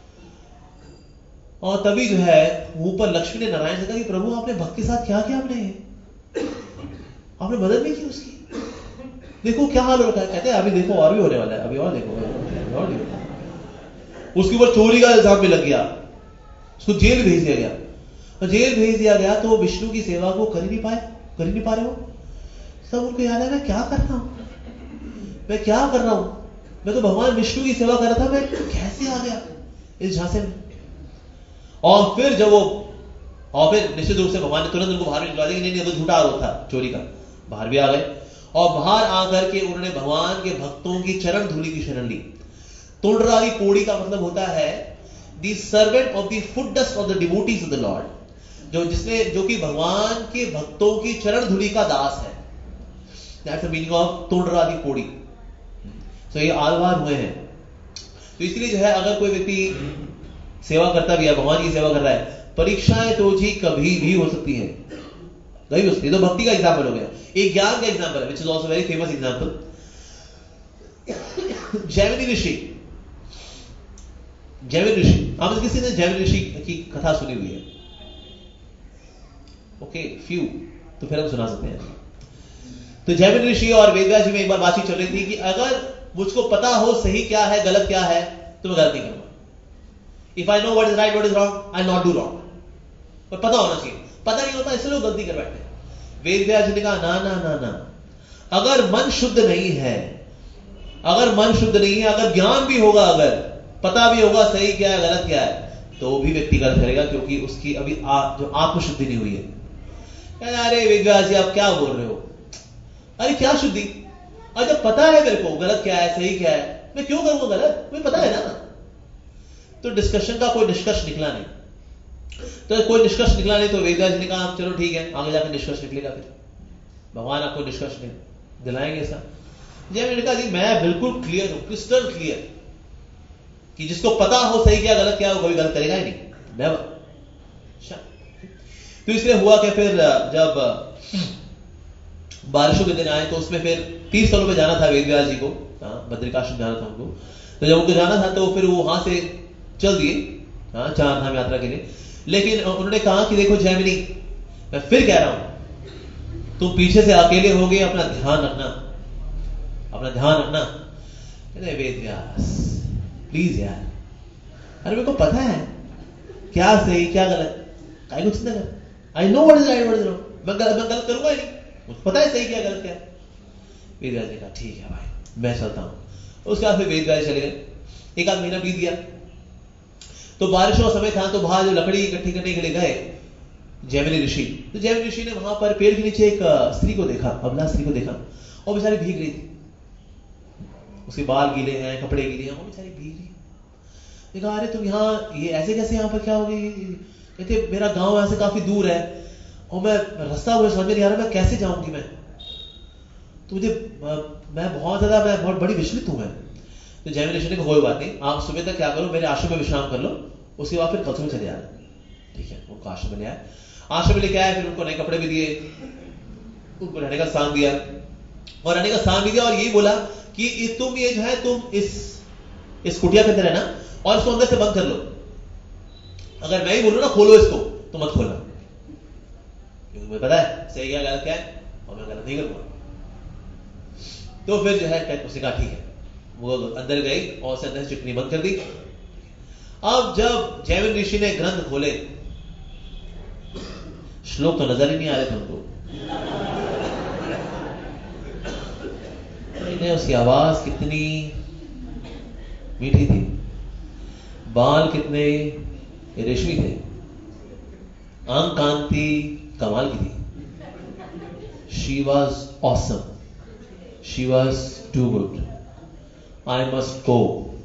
और तभी जो है ऊपर लक्ष्मी ने नारायण से कहा कि प्रभु आपने भक्त के साथ क्या किया, आपने मदद नहीं की उसकी, देखो क्या हाल हो रखा है. कहते हैं अभी देखो और भी होने वाला है, अभी और देखो, और देखो. उसके ऊपर चोरी का इल्जाम भी लग गया, उसको जेल भेज दिया गया. और जेल भेज दिया गया तो विष्णु की सेवा को कर ही नहीं पा रहे हो. सब उनको याद है मैं क्या कर रहा हूं, मैं क्या कर रहा हूं, मैं तो भगवान विष्णु की सेवा कर रहा था, मैं कैसे आ गया इस झांसे में. और फिर निश्चित रूप से भगवान ने तुरंत उनको बाहर निकला दिया कि नहीं तो झूठा आरोप था चोरी का. बाहर भी आ गए, और बाहर आकर के उन्होंने भगवान के भक्तों की चरण धूलि की शरण ली. तोंडरादी पोड़ी का मतलब होता है the servant of the foot dust of the devotees of the Lord, जो कि भगवान के भक्तों की चरण धूलि का दास है. That's the meaning of Tondaradi Podi. तो ये आलवार हुए हैं. तो इसलिए जो है अगर कोई व्यक्ति सेवा करता भी है, भगवान की सेवा कर रहा है, परीक्षाएं तो जी कभी भी हो सकती है, कभी हो सकती है. तो भक्ति का एग्जाम्पल हो गया. एक ज्ञान का एग्जाम्पल है, which is also very famous example. Jaimini ऋषि, आप किसी ने जैमिनी ऋषि की कथा सुनी हुई है? ओके, फ्यू, तो फिर हम सुना सकते हैं. तो जैमिनी ऋषि और वेदव्यास जी में एक बार बातचीत चल रही थी कि अगर मुझको पता हो सही क्या है गलत क्या है तो मैं गलत नहीं करूंगा. If I know what is right, what is wrong, I'll not do wrong. पर पता होना चाहिए. पता नहीं होता इसलिए लोग गलती कर बैठते हैं. वेदव्यास जी ने कहा ना ना ना ना, अगर मन शुद्ध नहीं है, अगर ज्ञान भी होगा, अगर पता भी होगा सही क्या है गलत क्या है, तो भी व्यक्ति गलत करेगा, क्योंकि उसकी अभी जो आत्मशुद्धि नहीं हुई है. अरे वेदव्यास जी आप क्या बोल रहे हो, अरे क्या शुद्धि, और जब पता है मेरे को गलत क्या है सही क्या है, मैं क्यों करूंगा गलत, मुझे पता है ना. तो डिस्कशन का कोई निष्कर्ष निकला नहीं. तो कोई निष्कर्ष निकला नहीं, तो वेदव्यास जी ने कहा चलो ठीक है, आगे जाकर निष्कर्ष निकलेगा, फिर भगवान आपको निष्कर्ष दिलाएंगे ऐसा। जैमिनी ने कहा जी मैं बिल्कुल क्लियर हूं, क्रिस्टल क्लियर, कि जिसको पता हो सही क्या गलत क्या, वो कभी गलत करेगा ही नहीं, नेवर। तो इसलिए हुआ कि फिर जब बारिशों के दिन आए तो उसमें फिर 30 स्थलों पे जाना था वेदव्यास जी को, बद्रिकाश्रम जाना था उनको। तो जब उनको जाना था तो फिर वो वहां से चल दिए 4 धाम यात्रा के लिए। लेकिन उन्होंने कहा कि देखो जैमिनी, मैं फिर कह रहा हूं, तुम पीछे से अकेले हो गए, अपना ध्यान रखना, अपना ध्यान रखना। कहते वेदव्यास प्लीज यार, अरे मेरे को पता है क्या सही क्या गलत, काहे को चिंता कर, I know what is right what is wrong, मैं गलत करूंगा ही नहीं, मुझे पता है सही क्या गलत क्या। वेदव्यास ने कहा ठीक है भाई मैं चलता हूं। उसके बाद फिर वेदव्यास चले गए। एक आध महीना बीत गया, तो बारिशों का समय था, तो बाहर जो लकड़ी इकट्ठी करने के लिए गए जैमिनी ऋषि, तो जैमिनी ऋषि ने वहां पर पेड़ के नीचे एक स्त्री को देखा, अबला स्त्री को देखा, और बेचारी भीग रही थी, उसके बाल गीले हैं, कपड़े गीले हैं, वो बेचारी भीग रही। देखा अरे तुम यहाँ ये ऐसे कैसे, यहाँ पर क्या हो गई। कहते मेरा गांव यहाँ से काफी दूर है और मैं रास्ता मुझे समझ में नहीं आ रहा, मैं कैसे जाऊंगी मैं, तो मुझे मैं बहुत बड़ी विचलित हूं मैं। तो जैमिनी ऋषि ने कहा कोई बात नहीं, आप सुबह तक क्या करो, मेरे आश्रम में विश्राम कर लो, उसके बाद फिर कल में चले आना। ठीक है, उनको आश्रम में ले आए, आश्रम में लेके आए, फिर उनको नए कपड़े भी दिए, उनको रहने का स्थान दिया, और रहने का स्थान भी दिया, और यही बोला कि तुम ये जो है तुम इस कुटिया के अंदर है ना, और इसको अंदर से बंद कर लो, अगर मैं ही बोलूं ना खोलो इसको तो मत खोलना, क्योंकि मुझे पता है सही क्या गलत क्या है और मैं गलत नहीं करूंगा। तो फिर जो है उसने कहा ठीक है, वो अंदर गई और उसे अंदर से चिकनी बंद कर दी। अब जब जैमिनी ऋषि ने ग्रंथ खोले, श्लोक तो नजर ही नहीं आ रहे थे उनको, उसकी आवाज कितनी मीठी थी, बाल कितने रेशमी थे, अंग कांति कमाल की थी। She was awesome. She was too good. I must go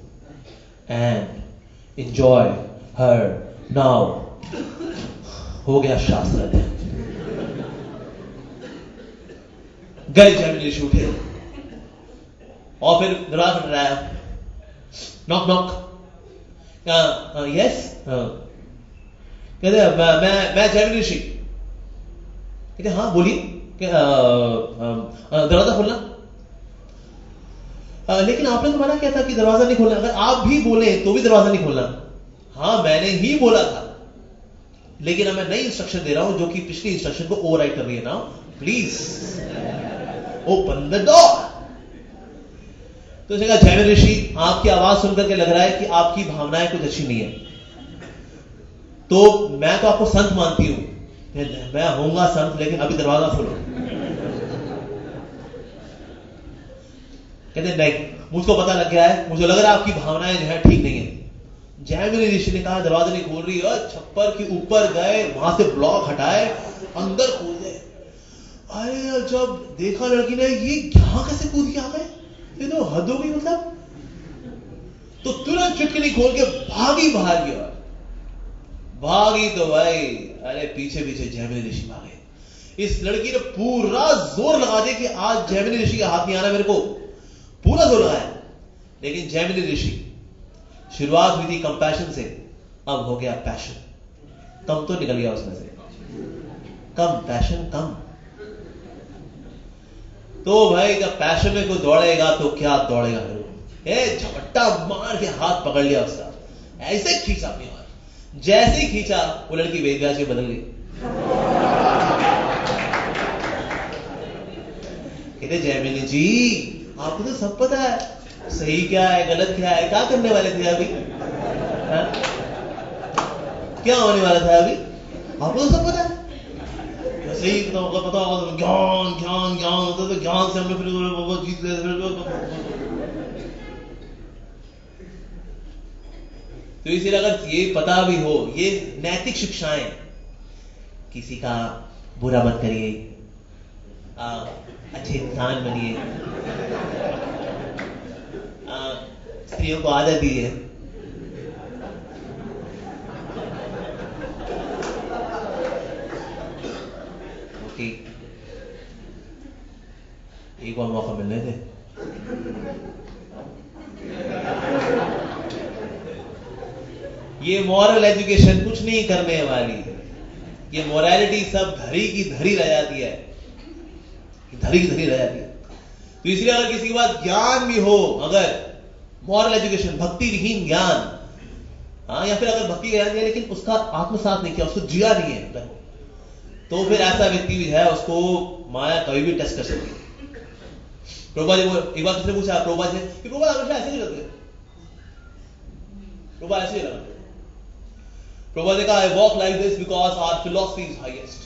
and enjoy her now. हो गया शास्त्र अध्ययन। गए जैमिनी ऋषि, उठे और फिर दरवाजा खटखटाया, नॉक नॉक, यस, कहते मैं जैमिनी ऋषि। कहते हाँ बोलिए, दरवाजा खोलना। लेकिन आपने तो मना किया था कि दरवाजा नहीं खोलना, अगर आप भी बोले तो भी दरवाजा नहीं खोलना। हाँ मैंने ही बोला था, लेकिन अब मैं नई इंस्ट्रक्शन दे रहा हूं जो कि पिछली इंस्ट्रक्शन को ओवरराइड कर रही है ना, प्लीज ओपन द डोर। तो उसने कहा जैमिनी ऋषि, आपकी आवाज सुनकर के लग रहा है कि आपकी भावनाएं कुछ अच्छी नहीं है, तो मैं तो आपको संत मानती हूं, मैं होऊंगा संत, लेकिन अभी दरवाजा खोलो। कहते नहीं, मुझको पता लग गया है, मुझे लग रहा है आपकी भावनाएं जो है ठीक नहीं है। जैमिनी ऋषि ने कहा दरवाजा नहीं खोल रही, और छप्पर के ऊपर गए, वहां से ब्लॉक हटाए, अंदर खोल दे। अरे जब देखा लड़की ने ये यहां कैसे कूद के आ गए, ये तो हद हो गई मतलब। तो तुरंत चुटकी खोल के भागी बाहर की ओर, भागी तो भाई अरे पीछे पीछे जैमिनी ऋषि भागे। इस लड़की ने पूरा जोर लगा दिया कि आज जैमिनी ऋषि के हाथ नहीं आना मेरे को, पूरा जोर लगाया। लेकिन जैमिनी ऋषि, शुरुआत हुई थी कंपैशन से, अब हो गया पैशन, कम तो निकल गया उसमें से, कम पैशन कम। तो भाई जब पैशन में कोई दौड़ेगा तो क्या दौड़ेगा, झपट्टा मार के हाथ पकड़ लिया उसका, ऐसे खींचा अपनी ओर, जैसे ही खींचा वो लड़की वेदव्यास में बदल गई। कहते जैमिनी जी आपको तो सब पता है, सही क्या है गलत क्या है, क्या करने वाले थे अभी, क्या होने वाला था अभी, आपको तो सब पता है। सही पता होगा, ज्ञान ज्ञान ज्ञान होता तो ज्ञान से हमने फिर जीत ले। तो इसीलिए अगर ये पता भी हो, ये नैतिक शिक्षाएं, किसी का बुरा मत करिए, अच्छे इंसान बनिए, स्त्रियों को आदत दी है, एक बार मौका मिलने दे। ये मॉरल एजुकेशन कुछ नहीं करने वाली, ये मोरालिटी सब धरी की धरी रह जाती है, धरी की धरी रह जाती है। तो इसलिए अगर किसी के पास ज्ञान भी हो, अगर मॉरल एजुकेशन, भक्ति विहीन ज्ञान, या फिर अगर भक्ति ज्ञान दिया लेकिन उसका आत्मसात नहीं किया, उसको जिया नहीं है, तो फिर ऐसा व्यक्ति भी है, उसको माया कभी भी टच कर सकती है। प्रभुपाद जी एक बार किसने पूछा प्रभुपाद से कि प्रभुपाद हमेशा ऐसे ही करते, प्रभुपाद ऐसे ही करते। प्रभुपाद ने कहा, I walk like this because our philosophy is highest.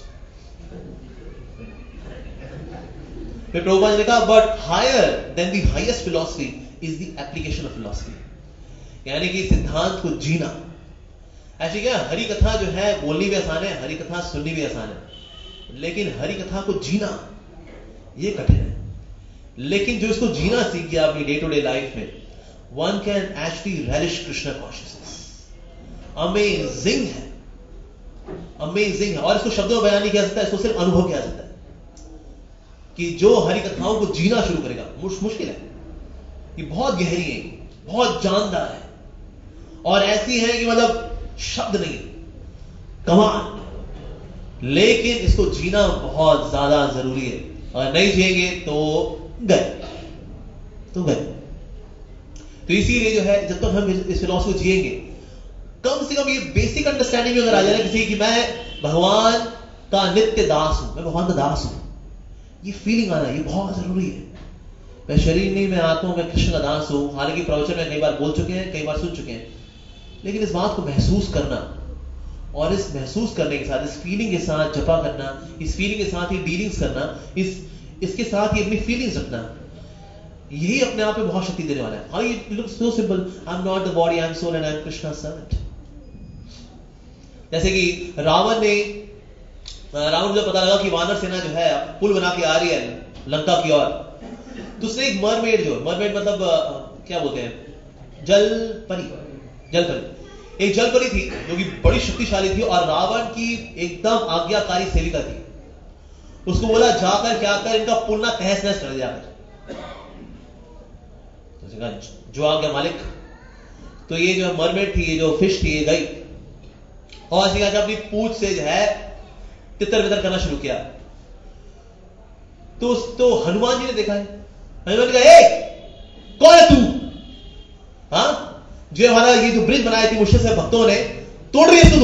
फिर प्रभुपाद ने कहा, but higher than the highest philosophy is the application of philosophy, यानी कि सिद्धांत को जीना। ऐसे क्या, हरि कथा जो है बोलनी भी आसान है, हरि कथा सुननी भी आसान है, लेकिन हरि कथा को जीना ये कठिन है। लेकिन जो इसको जीना सीख गया अपनी डे टू डे लाइफ में, one can actually relish Krishna consciousness. Amazing है, अमेजिंग है। और इसको शब्दों में बयान नहीं किया सकता, इसको सिर्फ अनुभव किया सकता है। कि जो हरि कथाओं को जीना शुरू करेगा, मुश्किल है, ये बहुत गहरी है, बहुत जानदार है, और ऐसी है कि मतलब शब्द नहीं, कमाल। लेकिन इसको जीना बहुत ज्यादा जरूरी है, और नहीं जिएंगे तो गए, तो गए। तो इसीलिए जो है, जब तक हम इस फिलॉसफी को जिएंगे, कम से कम ये बेसिक अंडरस्टैंडिंग अगर आ जाए किसी की, मैं भगवान का नित्य दास हूं, मैं भगवान का दास हूं, ये फीलिंग आना, ये बहुत जरूरी है। मैं शरीर नहीं, मैं आत्मा, मैं कृष्ण का दास हूं। हालांकि प्रवचन में कई बार बोल चुके हैं, कई बार सुन चुके हैं, लेकिन इस बात को महसूस करना, और इस महसूस करने के साथ, इस फीलिंग के साथ जपा करना, इस फीलिंग के साथ ही डीलिंग्स करना, इसके साथ ही अपनी फीलिंग्स रखना, यही अपने आप में बहुत शक्ति देने वाला है। हाँ, it looks so simple, I am not the body, I am soul and I am Krishna servant. जैसे कि रावण जब पता लगा कि वानर सेना जो है पुल बना के आ रही है लंका की ओर, तो उसने एक मरमेड मतलब क्या बोलते हैं, जलपरी, एक जलपरी थी जो कि बड़ी शक्तिशाली थी, और रावण की एकदम आज्ञाकारी सेविका थी। उसको बोला, जाकर क्या कर, इनका पुल ना तहस नहस कर जाकर। तो जो आज्ञा मालिक। तो ये जो मरमेड थी, ये जो फिश थी, ये गई और अपनी पूंछ से जो है तितर बितर करना शुरू किया। तो हनुमान जी ने देखा है, हनुमान जी कहा, कौन है तू? हाँ, जो हमारा ये जो ब्रिज बनाई थी मुश्किल से भक्तों ने, तोड़ रही है तू।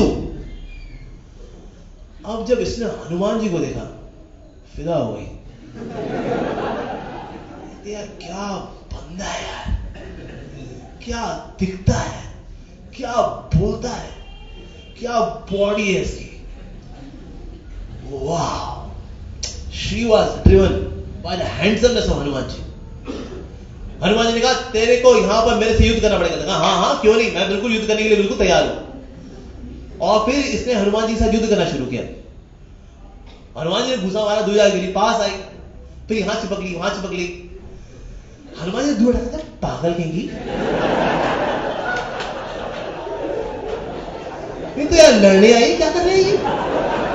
अब जब इसने हनुमान जी को देखा, फिदा हो गई। यार क्या बंदा है यार, क्या दिखता है, क्या बोलता है, क्या बॉडी है इसकी, वाह। She was driven by the handsomeness of Hanuman ji. Hanuman ji ने कहा, तेरे को यहां पर मेरे से युद्ध करना पड़ेगा। कहा, हाँ क्यों नहीं, मैं बिल्कुल युद्ध करने के लिए बिल्कुल तैयार हूं। और फिर इसने हनुमान जी के साथ युद्ध करना शुरू किया। हनुमान जी ने घुसा मारा, दूर गिरी, पास आई, फिर यहां चिपक ली, वहां चिपक ली। हनुमान जी दूर हटा, पागल कहेंगी, तो यार लड़ने आई, क्या कर रही है?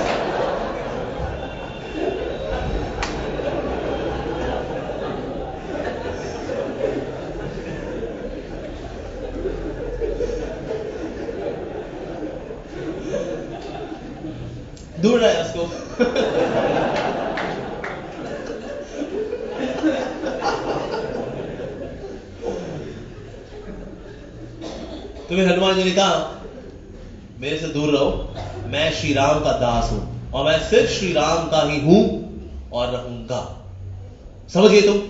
दूर रहा है उसको। तो फिर हनुमान जी ने कहा, मेरे से दूर रहो, मैं श्री राम का दास हूं, और मैं सिर्फ श्री राम का ही हूं और रहूंगा। समझ गए तुम?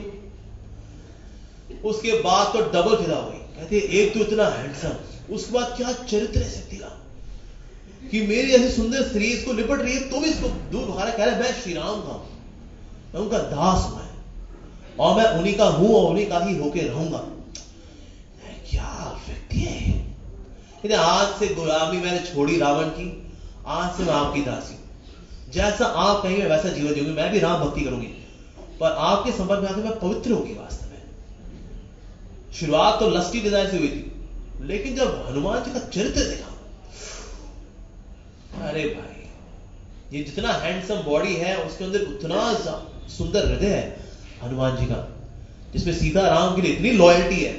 उसके बाद तो डबल फिदा हुई। कहते एक तो इतना हैंडसम, उसके बाद क्या चरित्र है शक्ति का, कि मेरी ऐसी सुंदर स्त्री इसको लिपट रही है तो भी इसको दूर भगा रहा, कह रहा है मैं श्री राम का हूं, मैं उनका दास हूं, और मैं उन्हीं का हूं और उन्हीं का ही होके रहूंगा। क्या व्यक्ति है! आज से गुलामी मैंने छोड़ी रावण की, आज से मैं आपकी दासी हूं। जैसा आप कहेंगे वैसा जीवन जीऊंगी, मैं भी राम भक्ति करूंगी, पर आपके संपर्क में आकर मैं पवित्र होगी। वास्तव में शुरुआत तो लस्टी डिजाइन से हुई थी, लेकिन जब हनुमान जी का चरित्र देखा, अरे भाई, ये जितना हैंडसम बॉडी है उसके अंदर उतना सुंदर हृदय है। हनुमान जी का, जिसमें सीता राम के लिए इतनी लॉयल्टी है।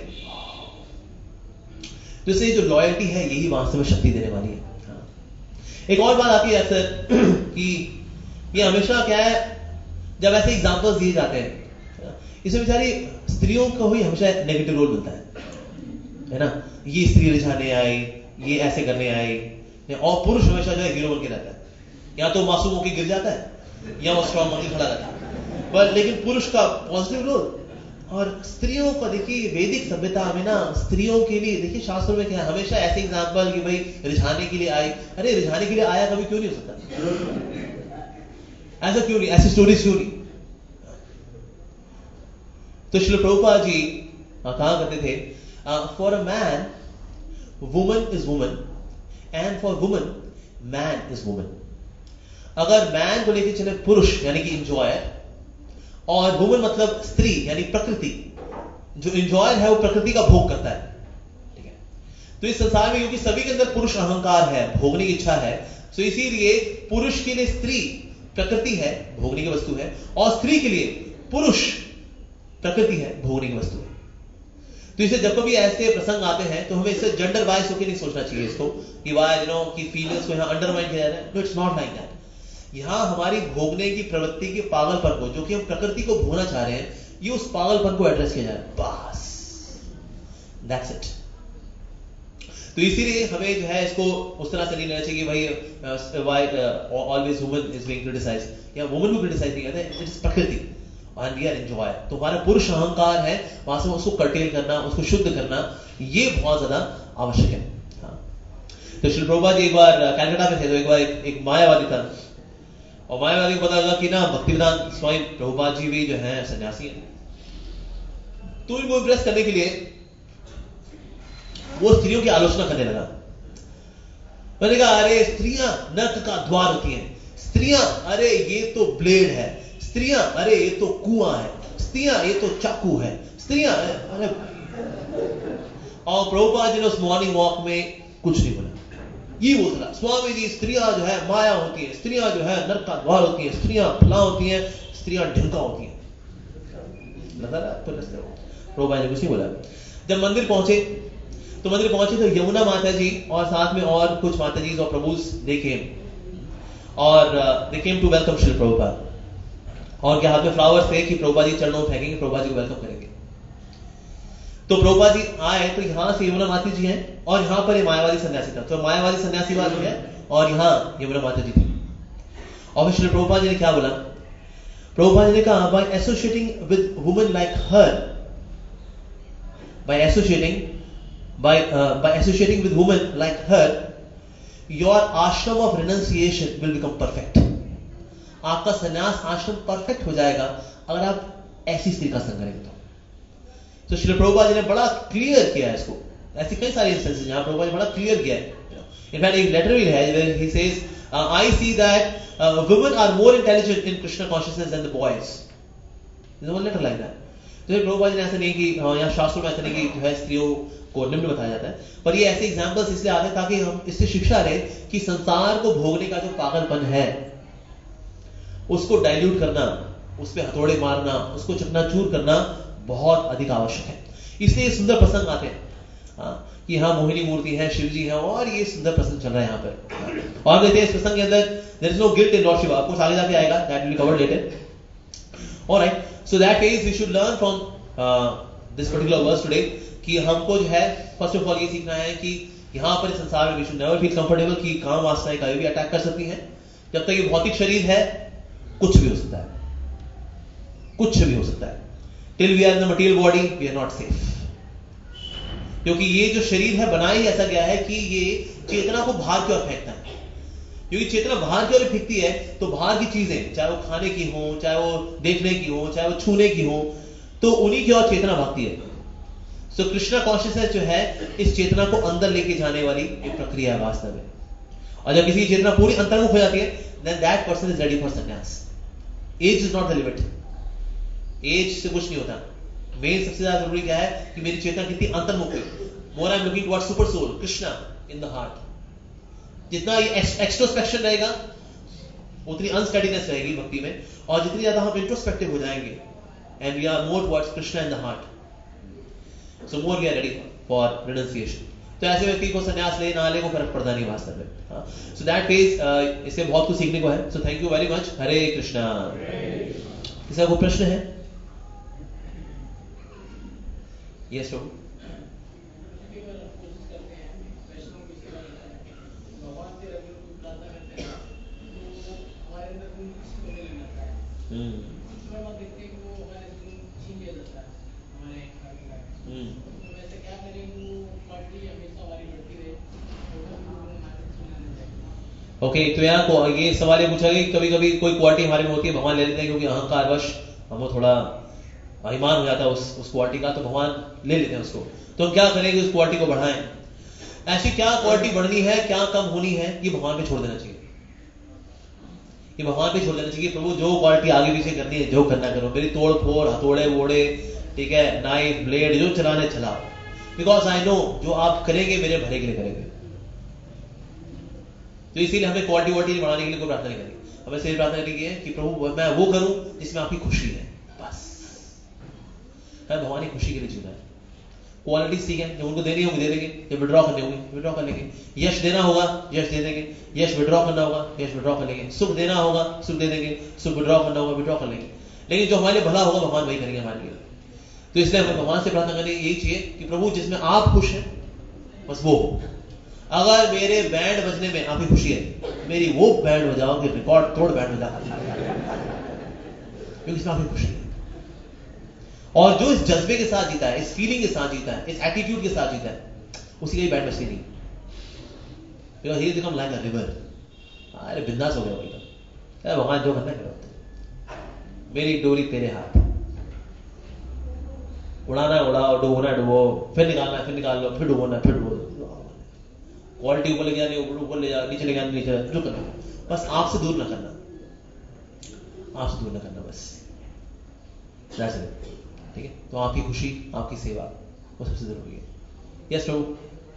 तो इससे जो लॉयल्टी है यही वास्तव में शक्ति देने वाली है। एक और बात आती है अक्सर कि ये हमेशा क्या है, जब ऐसे एग्जांपल्स दिए जाते हैं इसमें बेचारी स्त्रियों को ही हमेशा नेगेटिव रोल मिलता है ना। ये स्त्री रिझाने आई, ये ऐसे करने आई, और पुरुष हमेशा जो है हीरो बन के रहता है, या तो मासूम होकर गिर जाता है या वो स्ट्रॉन्ग बनके खड़ा रहता है, पर लेकिन पुरुष का पॉजिटिव रोल। और स्त्रियों को देखिए वैदिक सभ्यता में ना, स्त्रियों के लिए देखिए शास्त्रों में क्या है, हमेशा ऐसे एग्जांपल कि भाई रिझाने के लिए आई। अरे रिझाने के लिए आया कभी क्यों नहीं हो सकता? ऐसा क्यों नहीं, ऐसी स्टोरी क्यों नहीं? तो श्रील प्रभुपाद जी कहा करते थे, for a man woman is woman and for woman man is woman. अगर मैन को लेकर चले पुरुष यानी कि इंजॉयर, और वुमन मतलब स्त्री यानी प्रकृति, जो इंजॉयर है वो प्रकृति का भोग करता है, ठीक है। तो इस संसार में क्योंकि सभी के अंदर पुरुष अहंकार है, भोगने की इच्छा है, तो इसीलिए पुरुष के लिए स्त्री प्रकृति है, भोगने की वस्तु है, और स्त्री के लिए पुरुष प्रकृति है, भोगने की वस्तु है। तो इसे जब कभी ऐसे प्रसंग आते हैं तो हमें इससे जेंडर वाइज होकर नहीं सोचना चाहिए इसको कि वाई कि फीमेल्स को यहां अंडरमाइन किया जा रहा है। No, it's not like that. यहां हमारी भोगने की प्रवृत्ति के पागलपन को, जो कि हम प्रकृति को भोगना चाह रहे हैं, ये उस पागलपन को एड्रेस किया जा रहा है, बस दैट्स इट। तो इसीलिए हमें जो है इसको उस तरह से नहीं लेना चाहिए भाई why always woman is being criticised या वुमन को क्रिटिसाइज नहीं करते, इट्स प्रकृति एंड वी आर एंजॉय। तो हमारा पुरुष अहंकार है, वास्तव में उसको कर्टेल करना, उसको शुद्ध करना, ये बहुत ज्यादा आवश्यक है। हाँ। तो श्री प्रभुपाद जी एक बार कलकत्ता में थे, तो एक बार एक मायावादी था, और मायावादी को पता लगा कि ना भक्तिवेदांत स्वामी प्रभुपाद जी भी जो है सन्यासी हैं। तो इनको इम्प्रेस करने के लिए वो स्त्रियों की आलोचना करने लगा। मैंने कहा अरे स्त्रियां नर्क का द्वार होती हैं, स्त्रियां अरे ये तो ब्लेड है, स्त्रियां अरे ये तो कुआं है, स्त्रियां ये तो चाकू है, स्त्रियां अरे। और प्रभुपाद जी ने उस मॉर्निंग वॉक में कुछ नहीं बोला, ये बोल रहा स्वामी जी स्त्रियां जो है माया होती है, स्त्रियां जो है नर्क का द्वार होती है, स्त्रियां फला होती हैं, स्त्रियां ढिंका होती हैं। लगा प्रभुपाद जी कुछ नहीं बोला। जब मंदिर पहुंचे तो यमुना माता जी और साथ में और कुछ माता जी और प्रभु देखे, और they came to welcome Shri Prabhupada, और क्या हाथ में फ्लावर्स थे कि प्रभुपाद जी चरणों में फेंकेंगे, प्रभुपाद जी को वेलकम करेंगे। तो प्रभुपाद जी आए तो यहां से यमुना माता जी हैं, और यहां पर ये मायावादी सन्यासी था, तो मायावादी सन्यासी वाली है, और यहां यमुना माता जी थी। और फिर श्री प्रभुपाद जी ने क्या बोला? प्रभुपाद जी ने कहा by associating with women like her, by associating with women like her, your ashram of renunciation will become perfect. आपका संन्यास आश्रम परफेक्ट हो जाएगा अगर आप ऐसी स्त्री का संग करेंगे। तो श्री प्रभुपाद जी ने बड़ा क्लियर किया है इसको। ऐसी कई सारी इंस्टेंसेस जहां प्रभुपाद जी बड़ा क्लियर किया है। इनफैक्ट एक लेटर भी है where he says I see that women are more intelligent in Krishna consciousness than the boys. There's one letter like that. तो प्रभुपाद जी ने ऐसा नहीं कि यहाँ शास्त्रों में ऐसा नहीं कि जो है स्त्रियों को निम्न बताया जाता है, पर ये ऐसे एग्जाम्पल्स इसलिए आते हैं ताकि हम इससे शिक्षा लें कि संसार को भोगने का जो पागलपन है उसको डाइल्यूट करना, उस पर हथौड़े मारना, उसको चकनाचूर करना बहुत अधिक आवश्यक है। इसलिए सुंदर प्रसंग आते हैं कि हाँ मोहिनी मूर्ति है, शिव जी है, और ये सुंदर प्रसंग चल रहा है यहाँ पर। और देखते हैं इस प्रसंग के अंदर there is no guilt in Lord Shiva, कुछ आगे जाके आएगा, that will be covered later. Alright, so that is we should learn from this particular verse today कि हमको जो है फर्स्ट ऑफ ऑल ये सीखना है कि यहाँ पर इस संसार में we should never feel comfortable कि काम वासनाएं कभी भी अटैक कर सकती हैं। जब तक ये भौतिक शरीर है कुछ भी हो सकता है, कुछ भी हो सकता है। Till we are in the material body we are not safe, क्योंकि ये जो शरीर है बनाया ही ऐसा गया है कि ये चेतना को बाहर की ओर फेंकता है। क्योंकि चेतना बाहर की ओर फेंकती है तो बाहर की चीजें, चाहे वो खाने की हो, चाहे वो देखने की हो, चाहे वो छूने की हो, तो उन्हीं की ओर चेतना भागती है। सो कृष्णा कॉन्शियसनेस जो है इस चेतना को अंदर लेके जाने वाली एक प्रक्रिया है वास्तव में। और जब किसी चेतना पूरी अंतर्मुख हो जाती है then that person is ready for sannyas. Age is not the limit, age से कुछ नहीं होता। मेन सबसे ज्यादा जरूरी क्या है कि मेरी चेतना कितनी अंतर्मुख हुई। More I am looking towards super soul, Krishna in the heart. जितना ये एक्सट्रोस्पेक्शन रहेगा उतनी अनस्टडीनेस रहेगी भक्ति में, और जितनी ज्यादा हम इंट्रोस्पेक्टिव हो जाएंगे and we are more towards Krishna in the heart. So more we are ready for renunciation. तो ऐसे व्यक्ति को संन्यास ले ना ले को फर्क पड़ता नहीं वास्तव में. So that phase इससे बहुत कुछ सीखने को है. So thank you very much. हरे कृष्णा. किसी का कोई प्रश्न है? Yes, sir. ओके, तो यहाँ को ये सवाल ये पूछा गया कि कभी कभी कोई क्वालिटी हमारे में होती है, भगवान ले लेते हैं क्योंकि अहंकारवश हमको थोड़ा अभिमान हो जाता है उस क्वालिटी का, तो भगवान ले लेते हैं उसको. तो हम क्या करेंगे, उस क्वालिटी को बढ़ाएं. ऐसी क्या क्वालिटी बढ़नी है, क्या कम होनी है, ये भगवान पे छोड़ देना चाहिए. ये भगवान पे छोड़ देना चाहिए. प्रभु जो क्वालिटी आगे पीछे करनी है जो करना करो, मेरी तोड़ फोड़ हथौड़े वोड़े, ठीक है, नाइफ ब्लेड जो चलाने चलाओ, बिकॉज आई नो जो आप करेंगे मेरे भले के लिए करेंगे. तो इसीलिए हमें क्वालिटी वॉलिटी बढ़ाने के लिए कोई प्रार्थना नहीं करनी. हमें सिर्फ प्रार्थना करनी है कि प्रभु मैं वो करूं जिसमें आपकी खुशी है, बस. भगवान की खुशी के लिए जीना है. क्वालिटीज ठीक है, जो उनको देनी होगी दे देंगे, जो विड्रॉ करनी होगी विड्रॉ कर लेंगे. यश देना होगा यश दे देंगे, यश विड्रॉ करना होगा यश विड्रॉ कर लेंगे, सुख देना होगा सुख दे देंगे, सुख विड्रॉ करना होगा विड्रॉ कर लेंगे. लेकिन जो हमारे लिए भला होगा भगवान वही करेंगे हमारे लिए. तो इसलिए हमें भगवान से प्रार्थना करनी यही चाहिए कि प्रभु जिसमें आप खुश हैं बस वो हो. अगर मेरे बैंड बजने में आपकी खुशी है, मेरी वो बैंड बजाओ कि रिकॉर्ड तोड़ बैंड बजा, क्योंकि इसमें आपकी खुशी है. और जो इस जज्बे के साथ जीता है, इस फीलिंग के साथ जीता है, इस एटीट्यूड के साथ जीता है, उसी की बैंड बजती नहीं. Because he become like a river. अरे बिंदास हो गया वही तो. भगवान जो करना करो, मेरी डोरी तेरे हाथ. उड़ाना है उड़ाओ, डुबोना है डुबो, फिर निकालना है फिर निकाल लो, फिर डुबोना है फिर डुबो. क्वालिटी ऊपर ले जानी ऊपर ले जा, नीचे ले जाना नीचे, जो करना बस आपसे दूर ना करना, आपसे दूर ना करना बस. ठीक है. तो आपकी खुशी आपकी सेवा वो सबसे जरूरी है. यस प्रभु.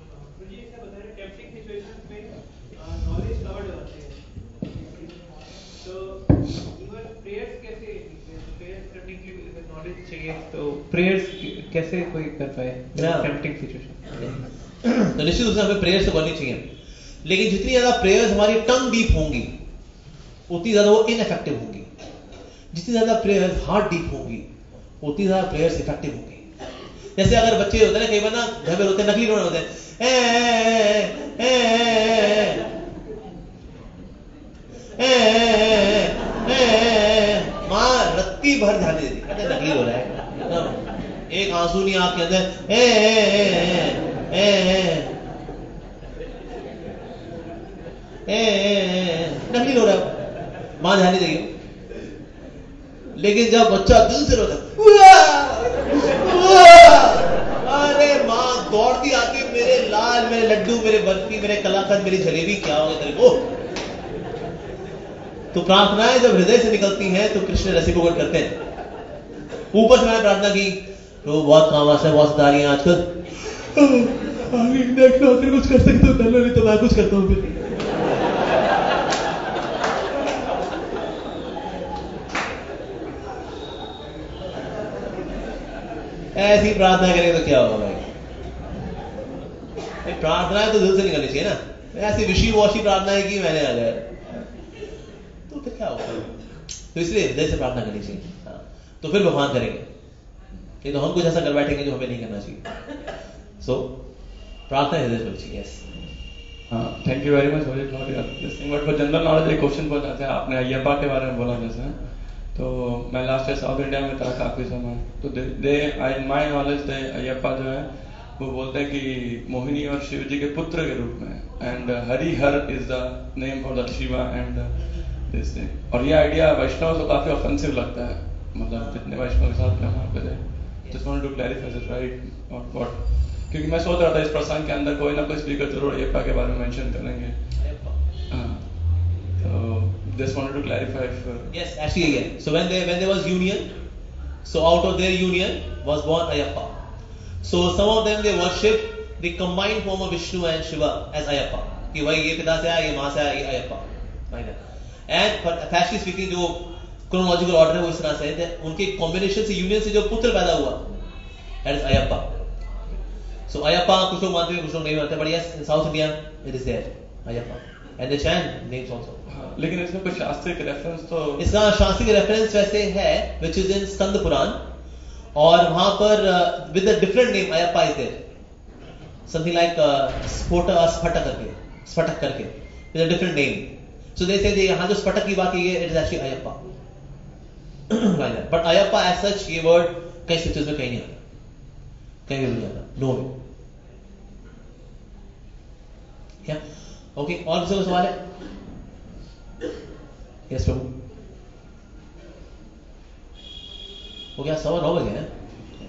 तो प्रेयर्स कैसे कोई कर पाए टेम्पटिंग सिचुएशन. तो निश्चित रूप से हमें प्रेयर से करनी चाहिए, लेकिन जितनी ज्यादा प्रेयर्स हमारी टंग डीप होंगी उतनी ज्यादा वो इनएफेक्टिव होंगी. जितनी ज्यादा प्रेयर्स हार्ट डीप होंगी उतनी ज्यादा प्रेयर्स इफेक्टिव होंगी. जैसे अगर बच्चे होते हैं ना, कई बार ना घर में रोते हैं, नकली रोने होते हैं, माँ रत्ती भर ध्यान देती, कहते नकली हो रहा है, एक आंसू नहीं आंख के अंदर, नकली रो रहा है, मां ध्यान नहीं देगी. लेकिन जब बच्चा दिल से रोता, अरे मां दौड़ती आती, मेरे लाल मेरे लड्डू मेरे बर्फी मेरे कलाकंद मेरी जलेबी, क्या हो गया तेरे को. तो प्रार्थनाएं जब हृदय से निकलती हैं तो कृष्ण रेसिप्रोकेट करते हैं. ऊपर से मैंने प्रार्थना की तो बहुत काम आसा है, बहुत सदारियां आजकल, कुछ कर सकते हो नहीं तो मैं कुछ करता हूं. फिर ऐसी प्रार्थना करेंगे तो क्या होगा भाई. प्रार्थनाएं तो दिल से निकलनी चाहिए ना. ऐसी विशी वॉशी प्रार्थनाएं की मैंने अगर, तो फिर क्या होगा. तो इसलिए हृदय से प्रार्थना करनी चाहिए. तो फिर भगवान करेंगे. ये तो हम कुछ ऐसा कर बैठेंगे जो हमें नहीं करना चाहिए. सो प्रार्थना हृदय से होनी चाहिए. यस. हाँ, thank you very much but for general knowledge एक क्वेश्चन पूछना था. आपने अय्यप्पा के बारे में बोला जैसे, तो मैं लास्ट ईयर साउथ इंडिया में था काफी समय, तो इन माई नॉलेज दे अय्यप्पा जो है वो बोलते हैं कि मोहिनी और शिव जी के पुत्र के रूप में, and Harihar is the name for the Shiva and this thing. और ये आइडिया वैष्णव को काफी ऑफेंसिव लगता है, मतलब जितने वैष्णव के साथ में वहां पे थे. Just want to clarify this right और व्हाट, क्योंकि मैं सोच रहा था इस प्रसंग के अंदर कोई ना कोई स्पीकर जरूर अय्यप्पा के बारे में मेंशन करेंगे. Just wanted to clarify if yes, actually again. So when there was union, so out of their union was born Ayyappa. So some of them they worship the combined form of Vishnu and Shiva as Ayyappa. कि भाई ये पिता से आया, ये माँ से आया, ये Ayyappa. And but factually speaking, जो क्रोनोलॉजिकल ऑर्डर है वो इस तरह से है, उनके कॉम्बिनेशन से, यूनियन से जो पुत्र पैदा हुआ, that is Ayyappa. So Ayyappa कुछ लोग मानते हैं, कुछ लोग नहीं मानते, but yes in South India it is there Ayyappa and the chain names also. लेकिन इसमें कोई शास्त्रीय रेफरेंस तो, इसका शास्त्रीय रेफरेंस वैसे है which is in Skanda Purana, और वहां पर with a different name Ayyappa is there, something like स्फटक करके with a different name. So they say यहां जो स्फटक की बात की है, it is actually Ayyappa. But Ayyappa as such ये वर्ड कई स्क्रिप्चर्स में कहीं नहीं आता, कहीं भी नहीं आता, नो वे. क्या ओके, और किसी को सवाल है? यस प्रभु. हो गया 9:15 बजे है.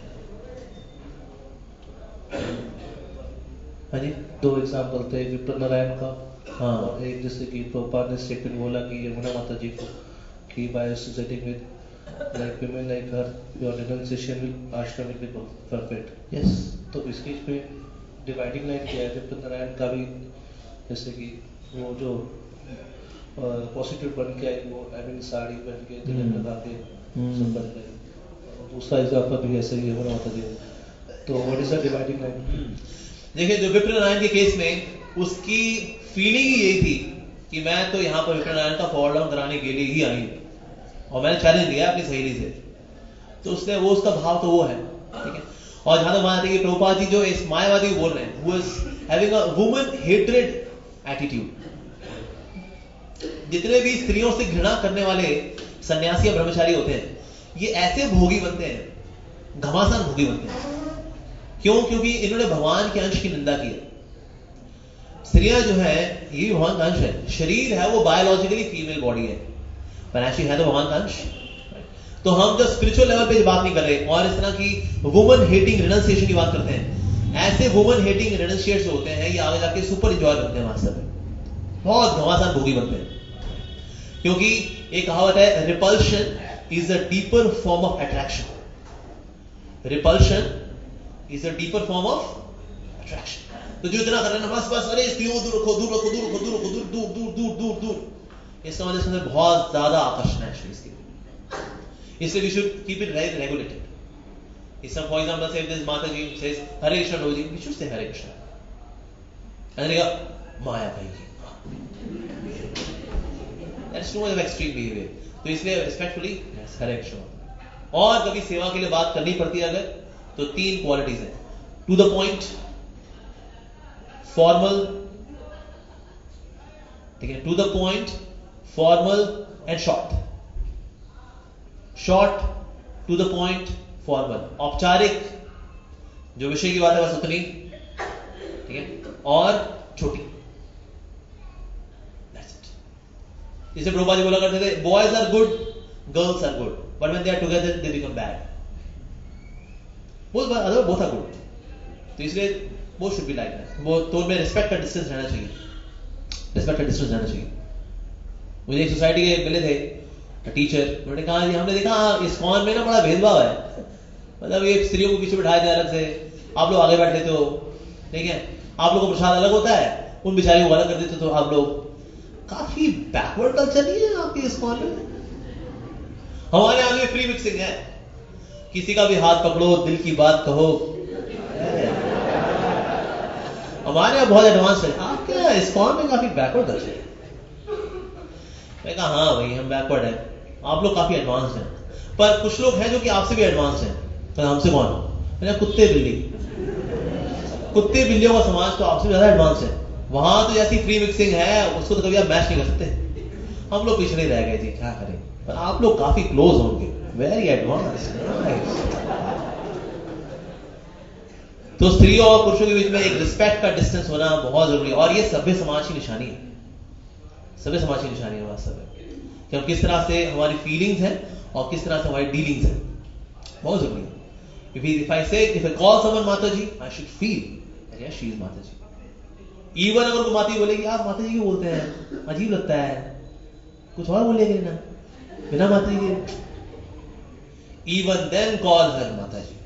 हाँ जी, 2 एग्जाम्पल थे विप्र नारायण का. हाँ. और एक जैसे कि प्रभुपाद ने स्टेटमेंट बोला कि यमुना माता जी को कि by associating with like women like her your renunciation will ashram will be perfect. Yes. तो इसके इसमें डिवाइडिंग लाइन क्या है? विप्र नारायण का भी जैसे कि वो जो पॉजिटिव बन के आई, वो आई मीन साड़ी पहन के तिलक लगा के सब बन गई. दूसरा एग्जाम्पल भी ऐसे ही यमुना माता जी. तो what is the dividing line? देखिए, जो विप्र नारायण के केस में उसकी फीलिंग ही यही थी कि मैं तो यहाँ पर विप्र नारायण का फॉल डाउन कराने के लिए ही आई हूं, और मैंने चैलेंज दिया अपनी सहेली से. तो उसने वो, उसका भाव तो वो है, ठीक है. और जहां तक बात है कि प्रभुपाद जी जो इस मायावादी बोल रहे हैं, who is having a woman hatred attitude. जितने भी स्त्रियों से घृणा करने वाले सन्यासी या ब्रह्मचारी होते हैं, ये ऐसे भोगी बनते हैं, घमासान भोगी बनते हैं. क्यों? क्योंकि इन्होंने भगवान के अंश की निंदा की है. स्त्रियां जो है ये भगवान का अंश है, शरीर है वो बायोलॉजिकली फीमेल बॉडी है, पर एक्चुअली है तो भगवान का अंश. तो हम जो स्पिरिचुअल लेवल पे बात नहीं कर रहे, और इस तरह की वुमन हेटिंग रिनंसिएशन की बात करते हैं. ऐसे वुमन हेटिंग रिनंसिएट्स होते हैं, ये आगे जाके सुपर एंजॉय करते हैं वास्तव में, बहुत घमासान भोगी बनते हैं. क्योंकि एक कहावत है, repulsion is a deeper form of attraction. Repulsion is a deeper form of attraction. तो जो इतना कर रहे हैं ना, बस बस, अरे स्त्रियों को दूर रखो, दूर रखो, दूर रखो, दूर रखो, दूर दूर दूर दूर दूर दूर, इसका वजह से बहुत ज्यादा आकर्षण है इसकी. इसलिए we should keep it very regulated. इस for example say this mata ji says हरे कृष्ण रोजी, वी शुड से हरे कृष्ण. अनेगा माया कहेगी, that's too much of extreme behaviour. तो इसलिए रिस्पेक्टफुली हरे कृष्ण. और कभी सेवा के लिए बात करनी पड़ती है अगर, तो 3 क्वालिटीज हैं: टू द पॉइंट, फॉर्मल, ठीक है, to the point, formal and short. Short, to the point, formal, औपचारिक, जो विषय की बात है बस उतनी, ठीक है, और छोटी. इसे प्रभुपाद जी बोला करते थे, boys are good, girls are good, but when they are together they become bad. Both are good. तो इसलिए वो शुड बी लाइक दैट. वो तो में रिस्पेक्ट का डिस्टेंस रहना चाहिए, रिस्पेक्ट का डिस्टेंस रहना चाहिए. मुझे एक सोसाइटी के मिले थे टीचर, उन्होंने कहा जी हमने देखा इस्कॉन में ना बड़ा भेदभाव है, मतलब ये स्त्रियों को पीछे बिठाए थे अलग से, आप लोग आगे बैठ लेते हो, ठीक है, आप लोगों को प्रसाद अलग होता है, उन बेचारियों को अलग कर देते, तो आप लोग काफी बैकवर्ड कल्चर नहीं है आपके इस्कॉन में. हमारे यहां में फ्री मिक्सिंग है, किसी का भी हाथ पकड़ो, दिल की बात कहो. हमारे यहाँ बहुत एडवांस है, आपके इस्कॉन में काफी बैकवर्ड कल्चर है. मैं कहा हाँ भाई हम बैकवर्ड है, आप लोग काफी एडवांस हैं, पर कुछ लोग हैं जो कि आपसे भी एडवांस हैं. तो हमसे कौन? मैंने कुत्ते बिल्ली, कुत्ते बिल्लियों का समाज तो आपसे ज्यादा एडवांस है. वहां तो जैसी फ्री मिक्सिंग है उसको तो कभी आप मैच नहीं कर सकते. हम लोग पिछड़े रह गए जी, क्या करें, पर आप लोग काफी क्लोज होंगे, वेरी एडवांस. तो स्त्रियों और पुरुषों के बीच में एक रिस्पेक्ट का डिस्टेंस होना बहुत जरूरी है, और ये सभ्य समाज की निशानी है, सभ्य समाज की निशानी है वास्तव में, कि हम किस तरह से हमारी फीलिंग्स हैं और किस तरह से हमारी डीलिंग्स हैं, बहुत जरूरी है. If I call someone माता जी, I should feel that yes, she is माता जी. Even अगर कोई माता जी बोलेगी आप माता जी क्यों बोलते हैं, अजीब लगता है, कुछ और बोलेंगे ना बिना माता जी के, even then call her माता जी.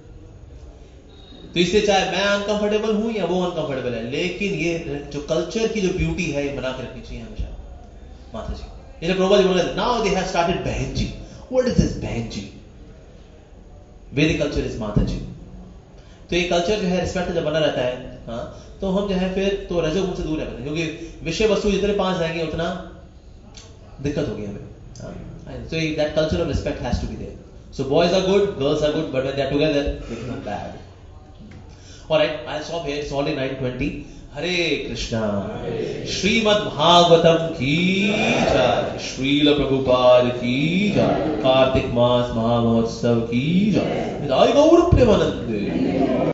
तो इससे चाहे मैं अनकंफर्टेबल हूं या वो अनकंफर्टेबल है, लेकिन ये जो कल्चर की जो ब्यूटी है ये बना के रखनी चाहिए हमेशा माता जी. You know, Prabhupada बोल रहे थे, now they have started Bahenji. What is this Bahenji? Vedic culture is Mataji. तो ये कल्चर जो है रिस्पेक्ट जब बना रहता है, हाँ, तो हम जो है फिर तो रजोगुण से दूर रह पाते हैं, क्योंकि विषय वस्तु जितने पास जाएंगे उतना दिक्कत होगी हमें. So that culture of respect has to be there. So boys are good, girls are good, but when they are together, they become bad. Alright, I'll stop here. It's already 9:20. Hare Krishna. Srimad Bhagavatam की जय. श्रील प्रभुपाद की जय. कार्तिक मास महामहोत्सव की जय. गौर प्रेमानंद.